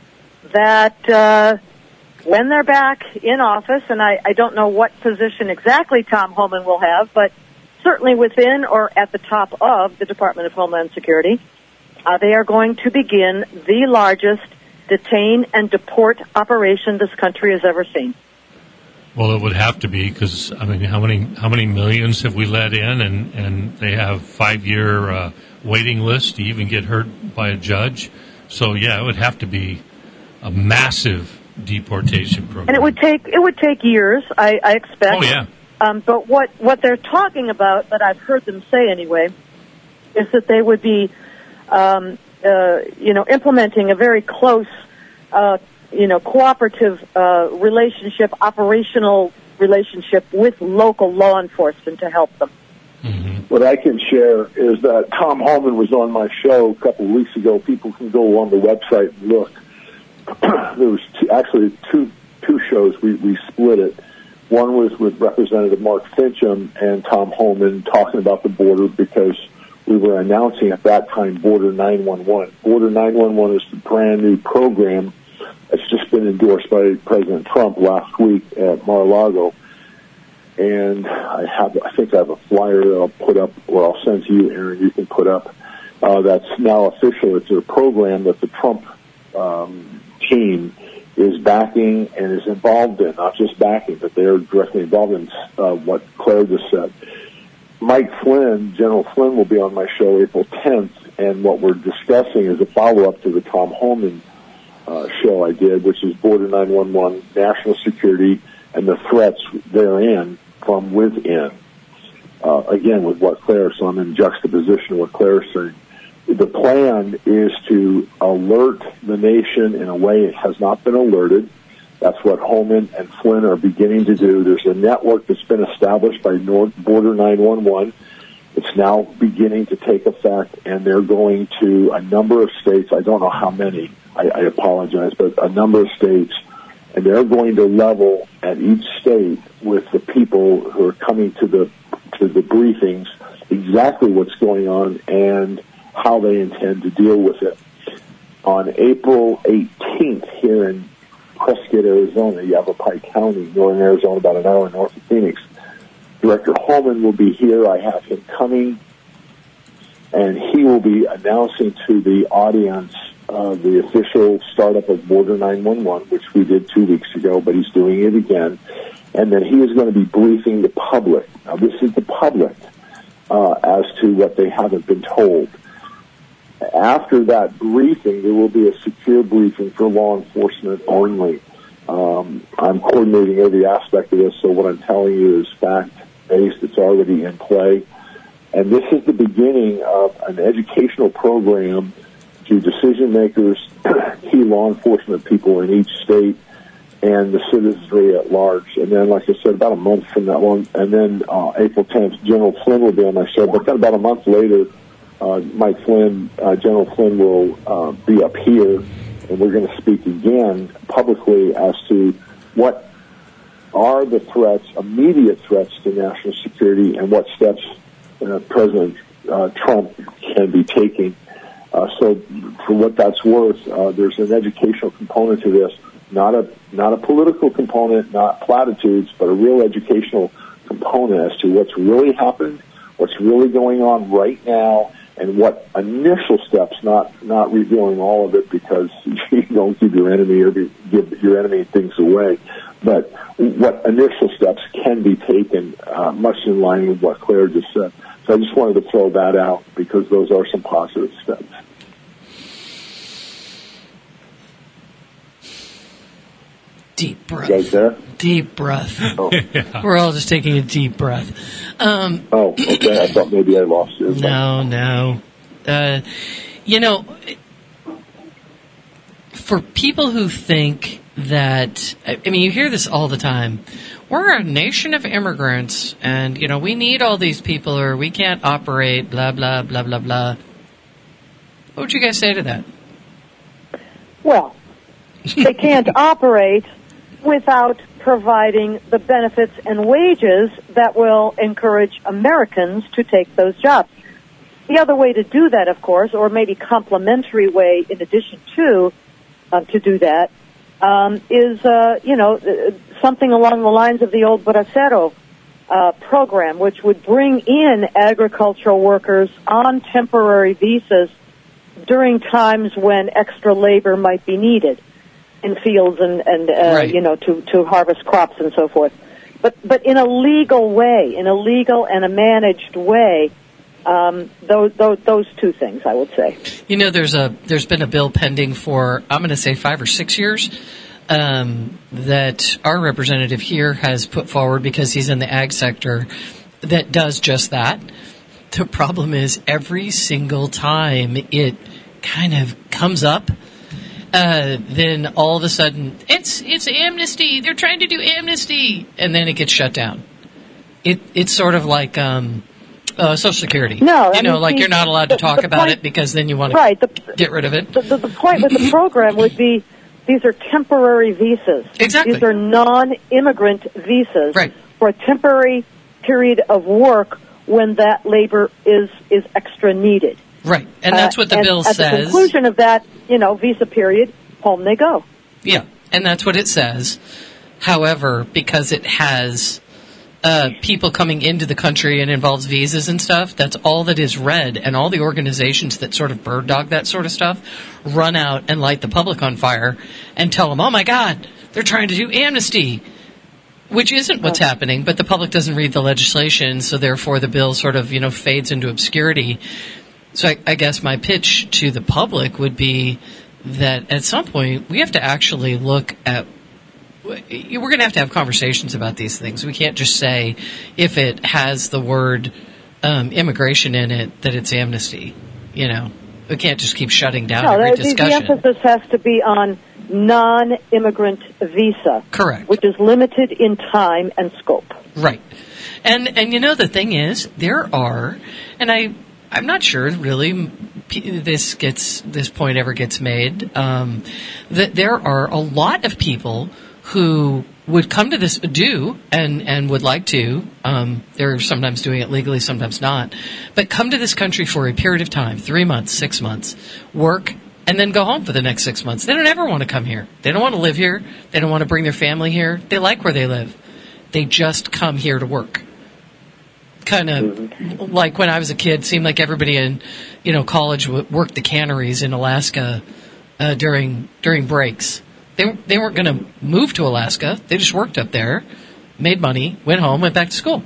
that uh, when they're back in office, and I, I don't know what position exactly Tom Homan will have, but certainly within or at the top of the Department of Homeland Security, uh, they are going to begin the largest detain and deport operation this country has ever seen. Well, it would have to be because I mean, how many how many millions have we let in, and, and they have five year uh, waiting list to even get heard by a judge. So yeah, it would have to be a massive deportation program, and it would take it would take years, I, I expect. Oh yeah. Um, but what what they're talking about, that I've heard them say anyway, is that they would be, um, uh, you know, implementing a very close. Uh, you know, cooperative uh, relationship, operational relationship with local law enforcement to help them. Mm-hmm. What I can share is that Tom Homan was on my show a couple of weeks ago. People can go on the website and look. There was two, actually two two shows. We, we split it. One was with Representative Mark Fincham and Tom Homan talking about the border because we were announcing at that time Border nine one one. Border nine one one is the brand new program. It's just been endorsed by President Trump last week at Mar-a-Lago. And I have, I think I have a flyer that I'll put up, or I'll send to you, Aaron, you can put up. Uh, that's now official. It's a program that the Trump um, team is backing and is involved in, not just backing, but they're directly involved in uh, what Claire just said. Mike Flynn, General Flynn, will be on my show April tenth, and what we're discussing is a follow-up to the Tom Homan Uh, show I did, which is Border nine one one, national security, and the threats therein from within. Uh, again, with what Claire, so I'm in juxtaposition to what Claire is saying. The plan is to alert the nation in a way it has not been alerted. That's what Homan and Flynn are beginning to do. There's a network that's been established by North Border nine one one. It's now beginning to take effect, and they're going to a number of states. I don't know how many. I, I apologize, but a number of states, and they're going to level at each state with the people who are coming to the to the briefings exactly what's going on and how they intend to deal with it. On April eighteenth, here in Prescott, Arizona, Yavapai County, northern Arizona, about an hour north of Phoenix, Director Homan will be here. I have him coming, and he will be announcing to the audience uh, the official startup of Border nine one one, which we did two weeks ago, but he's doing it again. And then he is going to be briefing the public. Now, this is the public uh, as to what they haven't been told. After that briefing, there will be a secure briefing for law enforcement only. Um, I'm coordinating every aspect of this, so what I'm telling you is fact-based. It's already in play. And this is the beginning of an educational program to decision makers, key law enforcement people in each state, and the citizenry at large. And then, like I said, about a month from that one, and then uh, April tenth, General Flynn will be on my show. But then about a month later, uh, Mike Flynn, uh, General Flynn will uh, be up here, and we're going to speak again publicly as to what are the threats, immediate threats to national security, and what steps uh, President uh, Trump can be taking. Uh, so, for what that's worth, uh, there's an educational component to this, not a not a political component, not platitudes, but a real educational component as to what's really happened, what's really going on right now, and what initial steps, not not revealing all of it because you don't give your enemy or give your enemy things away, but what initial steps can be taken, uh, much in line with what Claire just said. So I just wanted to throw that out because those are some positive steps. Deep breath. You guys there? Deep breath. Oh. Yeah. We're all just taking a deep breath. Um, oh, okay. I thought maybe I lost you. no, no. Uh, you know, for people who think that, I mean, you hear this all the time. We're a nation of immigrants, and, you know, we need all these people, or we can't operate, blah, blah, blah, blah, blah. What would you guys say to that? Well, they can't operate without providing the benefits and wages that will encourage Americans to take those jobs. The other way to do that, of course, or maybe complementary way in addition to uh, to do that, um, is, uh, you know, something along the lines of the old Bracero uh, program, which would bring in agricultural workers on temporary visas during times when extra labor might be needed in fields and, and uh, right. you know, to, to harvest crops and so forth. But, but in a legal way, in a legal and a managed way, um, those, those, those two things, I would say. You know, there's a, there's been a bill pending for, I'm going to say five or six years, um, that our representative here has put forward because he's in the ag sector that does just that. The problem is every single time it kind of comes up, Uh, then all of a sudden, it's it's amnesty. They're trying to do amnesty, and then it gets shut down. It it's sort of like um, uh, Social Security. No, you I know, mean, like the, you're not allowed the, to talk the about point, it because then you want to right, the, get rid of it. The, the, the point with the program would be these are temporary visas. Exactly. These are non-immigrant visas right. for a temporary period of work when that labor is is extra needed. Right, and that's what the uh, bill at says. At the conclusion of that, you know, visa period, home they go. Yeah, and that's what it says. However, because it has uh, people coming into the country and involves visas and stuff, that's all that is read, and all the organizations that sort of bird dog that sort of stuff run out and light the public on fire and tell them, oh my God, they're trying to do amnesty, which isn't what's oh. happening, but the public doesn't read the legislation, so therefore the bill sort of, you know, fades into obscurity. So I, I guess my pitch to the public would be that at some point we have to actually look at, we're going to have to have conversations about these things. We can't just say if it has the word um, immigration in it that it's amnesty. You know, we can't just keep shutting down no, every the, discussion. The emphasis has to be on non-immigrant visa. Correct. Which is limited in time and scope. Right. And, and you know, the thing is, there are, and I, I'm not sure really this gets this point ever gets made, um, that there are a lot of people who would come to this, do, and, and would like to, um, they're sometimes doing it legally, sometimes not, but come to this country for a period of time, three months, six months, work, and then go home for the next six months. They don't ever want to come here. They don't want to live here. They don't want to bring their family here. They like where they live. They just come here to work. Kind of mm-hmm. like when I was a kid, seemed like everybody in, you know, college worked the canneries in Alaska uh, during during breaks. They they weren't going to move to Alaska. They just worked up there, made money, went home, went back to school.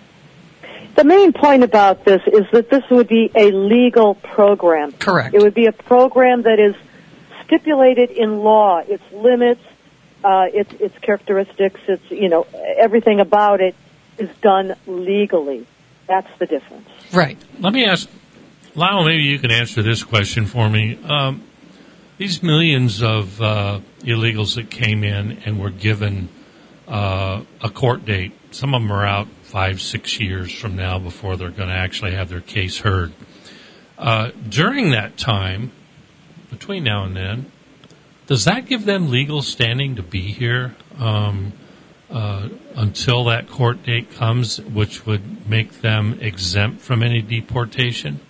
The main point about this is that this would be a legal program. Correct. It would be a program that is stipulated in law. Its limits, uh, its its characteristics, its you know everything about it is done legally. That's the difference. Right. Let me ask, Lyle, maybe you can answer this question for me. Um, these millions of uh, illegals that came in and were given uh, a court date, some of them are out five, six years from now before they're going to actually have their case heard. Uh, during that time, between now and then, does that give them legal standing to be here? Um Uh, until that court date comes, which would make them exempt from any deportation?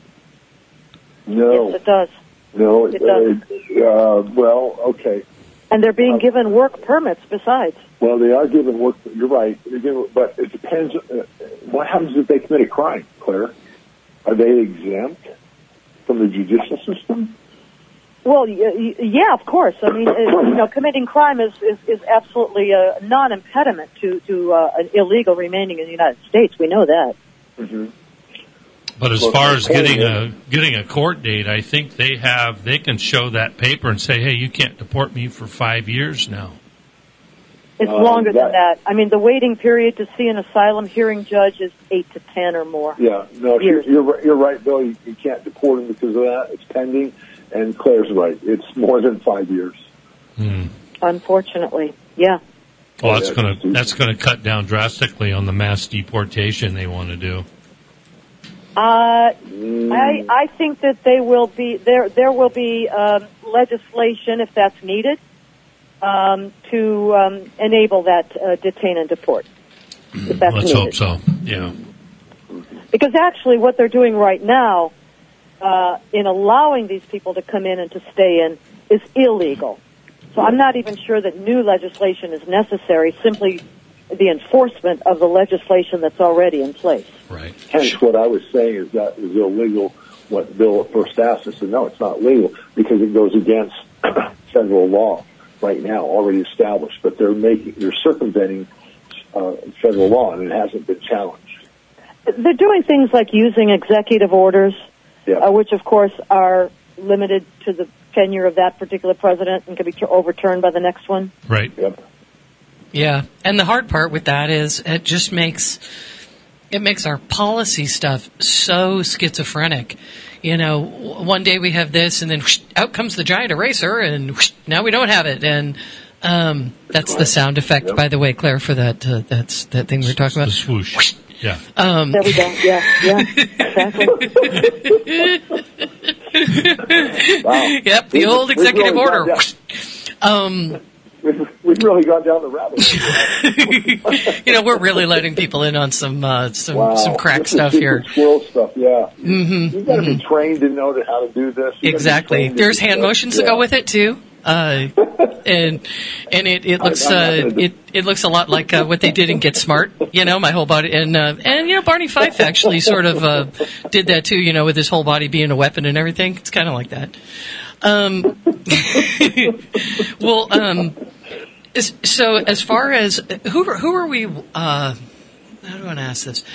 No. Yes, it does. No, it, it does. Uh, well, okay. And they're being um, given work permits besides. Well, they are given work. You're right. They're given, but it depends. Uh, what happens if they commit a crime, Claire? Are they exempt from the judicial system? Well, yeah, of course. I mean, you know, committing crime is, is, is absolutely a non-impediment to, to uh, an illegal remaining in the United States. We know that. Mm-hmm. But as well, far as getting a getting a court date, I think they have they can show that paper and say, hey, you can't deport me for five years now. It's uh, longer that, than that. I mean, the waiting period to see an asylum hearing judge is eight to ten or more. Yeah, no, years. you're, you're you're right, Bill. You, you can't deport them because of that. It's pending. And Claire's right. It's more than five years. Hmm. Unfortunately, yeah. Well, that's going to that's going to cut down drastically on the mass deportation they want to do. Uh, mm. I I think that they will be there. There will be um, legislation if that's needed um, to um, enable that uh, detain and deport. If that's Let's needed. hope so. Yeah. Because actually what they're doing right now uh, in allowing these people to come in and to stay in is illegal. So I'm not even sure that new legislation is necessary, simply the enforcement of the legislation that's already in place. Right. Hence, what I was saying is that is illegal. What Bill first asked us, said, no, it's not legal because it goes against federal law right now, already established. But they're making, they're circumventing uh, federal law, and it hasn't been challenged. They're doing things like using executive orders, Yeah. uh, which, of course, are limited to the tenure of that particular president and can be overturned by the next one. Right. Yep. Yeah, and the hard part with that is it just makes it makes our policy stuff so schizophrenic. You know, w- one day we have this, and then whoosh, out comes the giant eraser, and whoosh, now we don't have it. And um, that's the sound effect, Yep. by the way, Claire, for that. Uh, that's that thing we were talking The about. swoosh. Whoosh. Yeah. Um, There we go. Yeah, yeah, exactly. Wow. Yep, the We've- old we've executive really order. gone down- Whoosh. Um, We've, we've really gone down the rabbit hole. you know, we're really letting people in on some uh, some Wow. some crack This is stuff secret here. Squirrel stuff, yeah. Mm-hmm, You've got to be trained to know how to do this. You've got to be Exactly. trained to There's do hand this. motions to Yeah. go with it too, uh, and and it, it looks I'm not uh, gonna do- it it looks a lot like uh, what they did in Get Smart. You know, my whole body, and uh, and you know, Barney Fife actually sort of uh, did that too. You know, with his whole body being a weapon and everything. It's kind of like that. Um, well, um, is- so as far as who who are we? Uh, how do I want to ask this?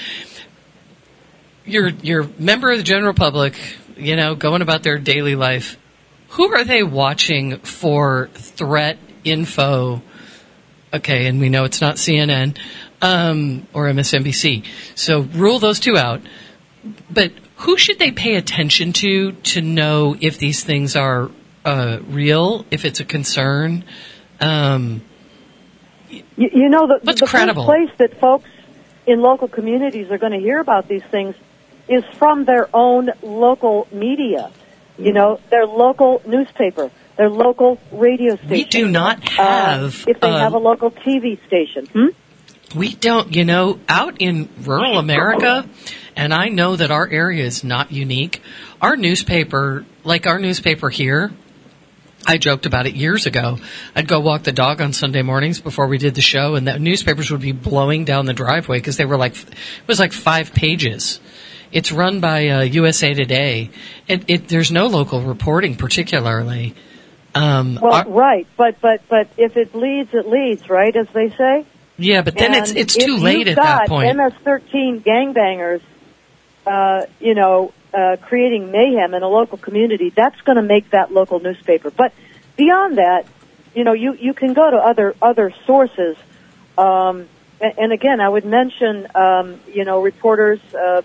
You're you're a member of the general public, you know, going about their daily life. Who are they watching for threat info? Okay, and we know it's not C N N um, or M S N B C. So rule those two out. But who should they pay attention to to know if these things are uh, real, if it's a concern? Um, You, you know, the, What's the credible? first place that folks in local communities are going to hear about these things is from their own local media. You know, their local newspaper, their local radio station. we do not have. Uh, if they uh, have a local T V station. Hmm? We don't, you know, out in rural America, and I know that our area is not unique. Our newspaper, like our newspaper here, I joked about it years ago. I'd go walk the dog on Sunday mornings before we did the show, and the newspapers would be blowing down the driveway because they were like, it was like five pages. It's run by uh, U S A Today. It, it, there's no local reporting particularly. Um, Well, our- right, but but but if it leads, it leads, right, as they say. yeah, but then it's And it's if too late you've at that got point. M S thirteen gangbangers, uh, you know, uh, creating mayhem in a local community, that's going to make that local newspaper. But beyond that, you know, you, you can go to other other sources. Um, and, and again, I would mention, um, you know, reporters, uh,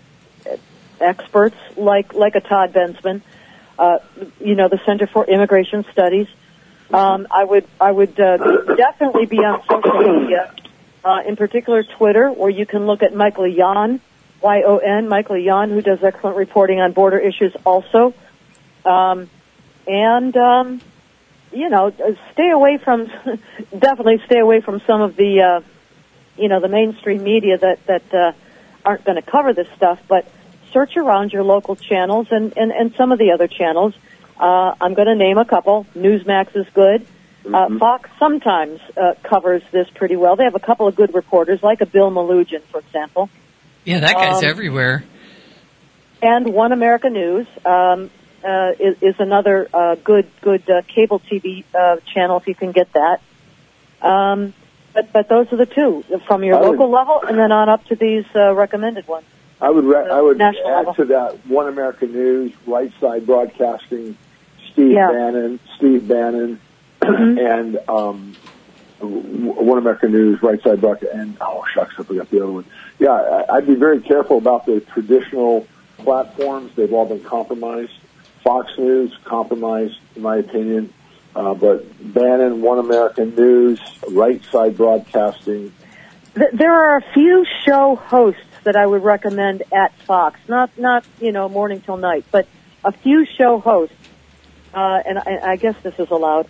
experts like like a Todd Bensman, uh, you know, the Center for Immigration Studies. Um, I would I would uh, definitely be on social media, uh, in particular Twitter, where you can look at Michael Yon, Y O N, Michael Yon, who does excellent reporting on border issues also. Um, and, um, you know, stay away from, definitely stay away from some of the, uh, you know, the mainstream media that, that uh, aren't going to cover this stuff, but search around your local channels and, and, and some of the other channels. Uh, I'm going to name a couple. Newsmax is good. Uh, Fox sometimes uh, covers this pretty well. They have a couple of good reporters, like a Bill Malugin, for example. Yeah, that guy's um, everywhere. And One America News um, uh, is, is another uh, good good uh, cable T V uh, channel if you can get that. Um, but but those are the two from your I would- local level, and then on up to these uh, recommended ones. I would re- I would National add level. to that One America News, Right Side Broadcasting, Steve Yeah. Bannon, Steve Bannon, and um, W- One America News, Right Side Broadcasting, and oh shucks, I forgot the other one. Yeah, I- I'd be very careful about the traditional platforms. They've all been compromised. Fox News compromised, in my opinion. Uh, but Bannon, One America News, Right Side Broadcasting. Th- There are a few show hosts that I would recommend at Fox, not not you know morning till night, but a few show hosts, uh, and I, I guess this is allowed,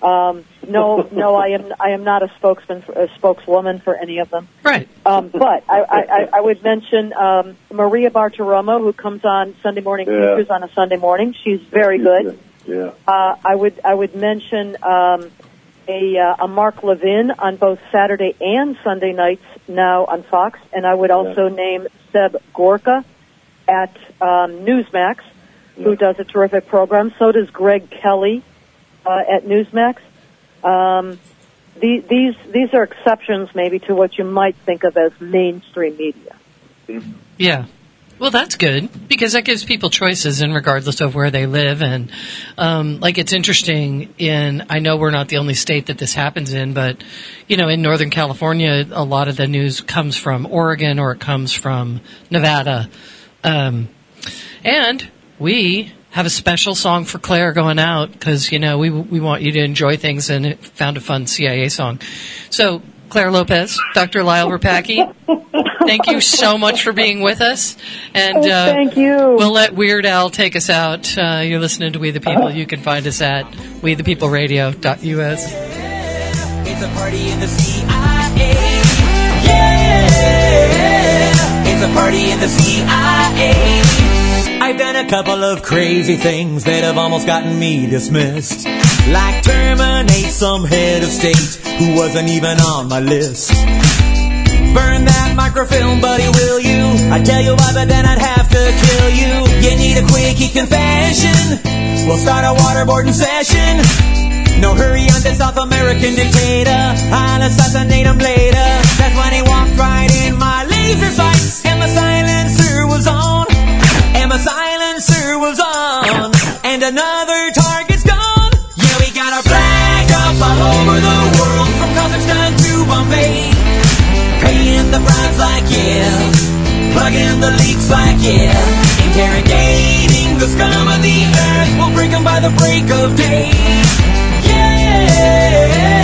Um, no, no, I am I am not a spokesman, for, a spokeswoman for any of them. Right. Um, but I, I, I would mention um, Maria Bartiromo, who comes on Sunday morning Yeah. features on a Sunday morning. She's very good. Yeah. Uh, I would I would mention um, a uh, a Mark Levin on both Saturday and Sunday nights now on Fox, and I would also Yeah. name Seb Gorka at um, Newsmax, who Yeah. does a terrific program. So does Greg Kelly uh, at Newsmax. Um, the, these these are exceptions, maybe, to what you might think of as mainstream media. Yeah. Well, that's good because that gives people choices in regardless of where they live. And, um, like, it's interesting in, I know we're not the only state that this happens in, but, you know, in Northern California, a lot of the news comes from Oregon or it comes from Nevada. Um, and we have a special song for Claire going out because, you know, we, we want you to enjoy things and it found a fun C I A song. So, Claire Lopez, Doctor Lyle Rapacki, thank you so much for being with us. And Oh, uh, thank you. We'll let Weird Al take us out. Uh, you're listening to We the People. You can find us at we the people radio dot U S. It's a party in the C I A. Yeah, it's a party in the C I A. I've done a couple of crazy things that have almost gotten me dismissed. Like terminate some head of state who wasn't even on my list. Burn that microfilm, buddy, will you? I'd tell you why, but then I'd have to kill you. You need a quickie confession. We'll start a waterboarding session. No hurry on the South American dictator. I'll assassinate him later. That's when he walked right in my laser sights. And my silencer was on. And my silencer was on. And another target's gone. Yeah, we got our flag up all over the world. From Kazakhstan to Bombay. Paying the bribes like yeah. Plugging the leaks like yeah. Interrogating the scum of the earth. We'll break them by the break of day. Yeah.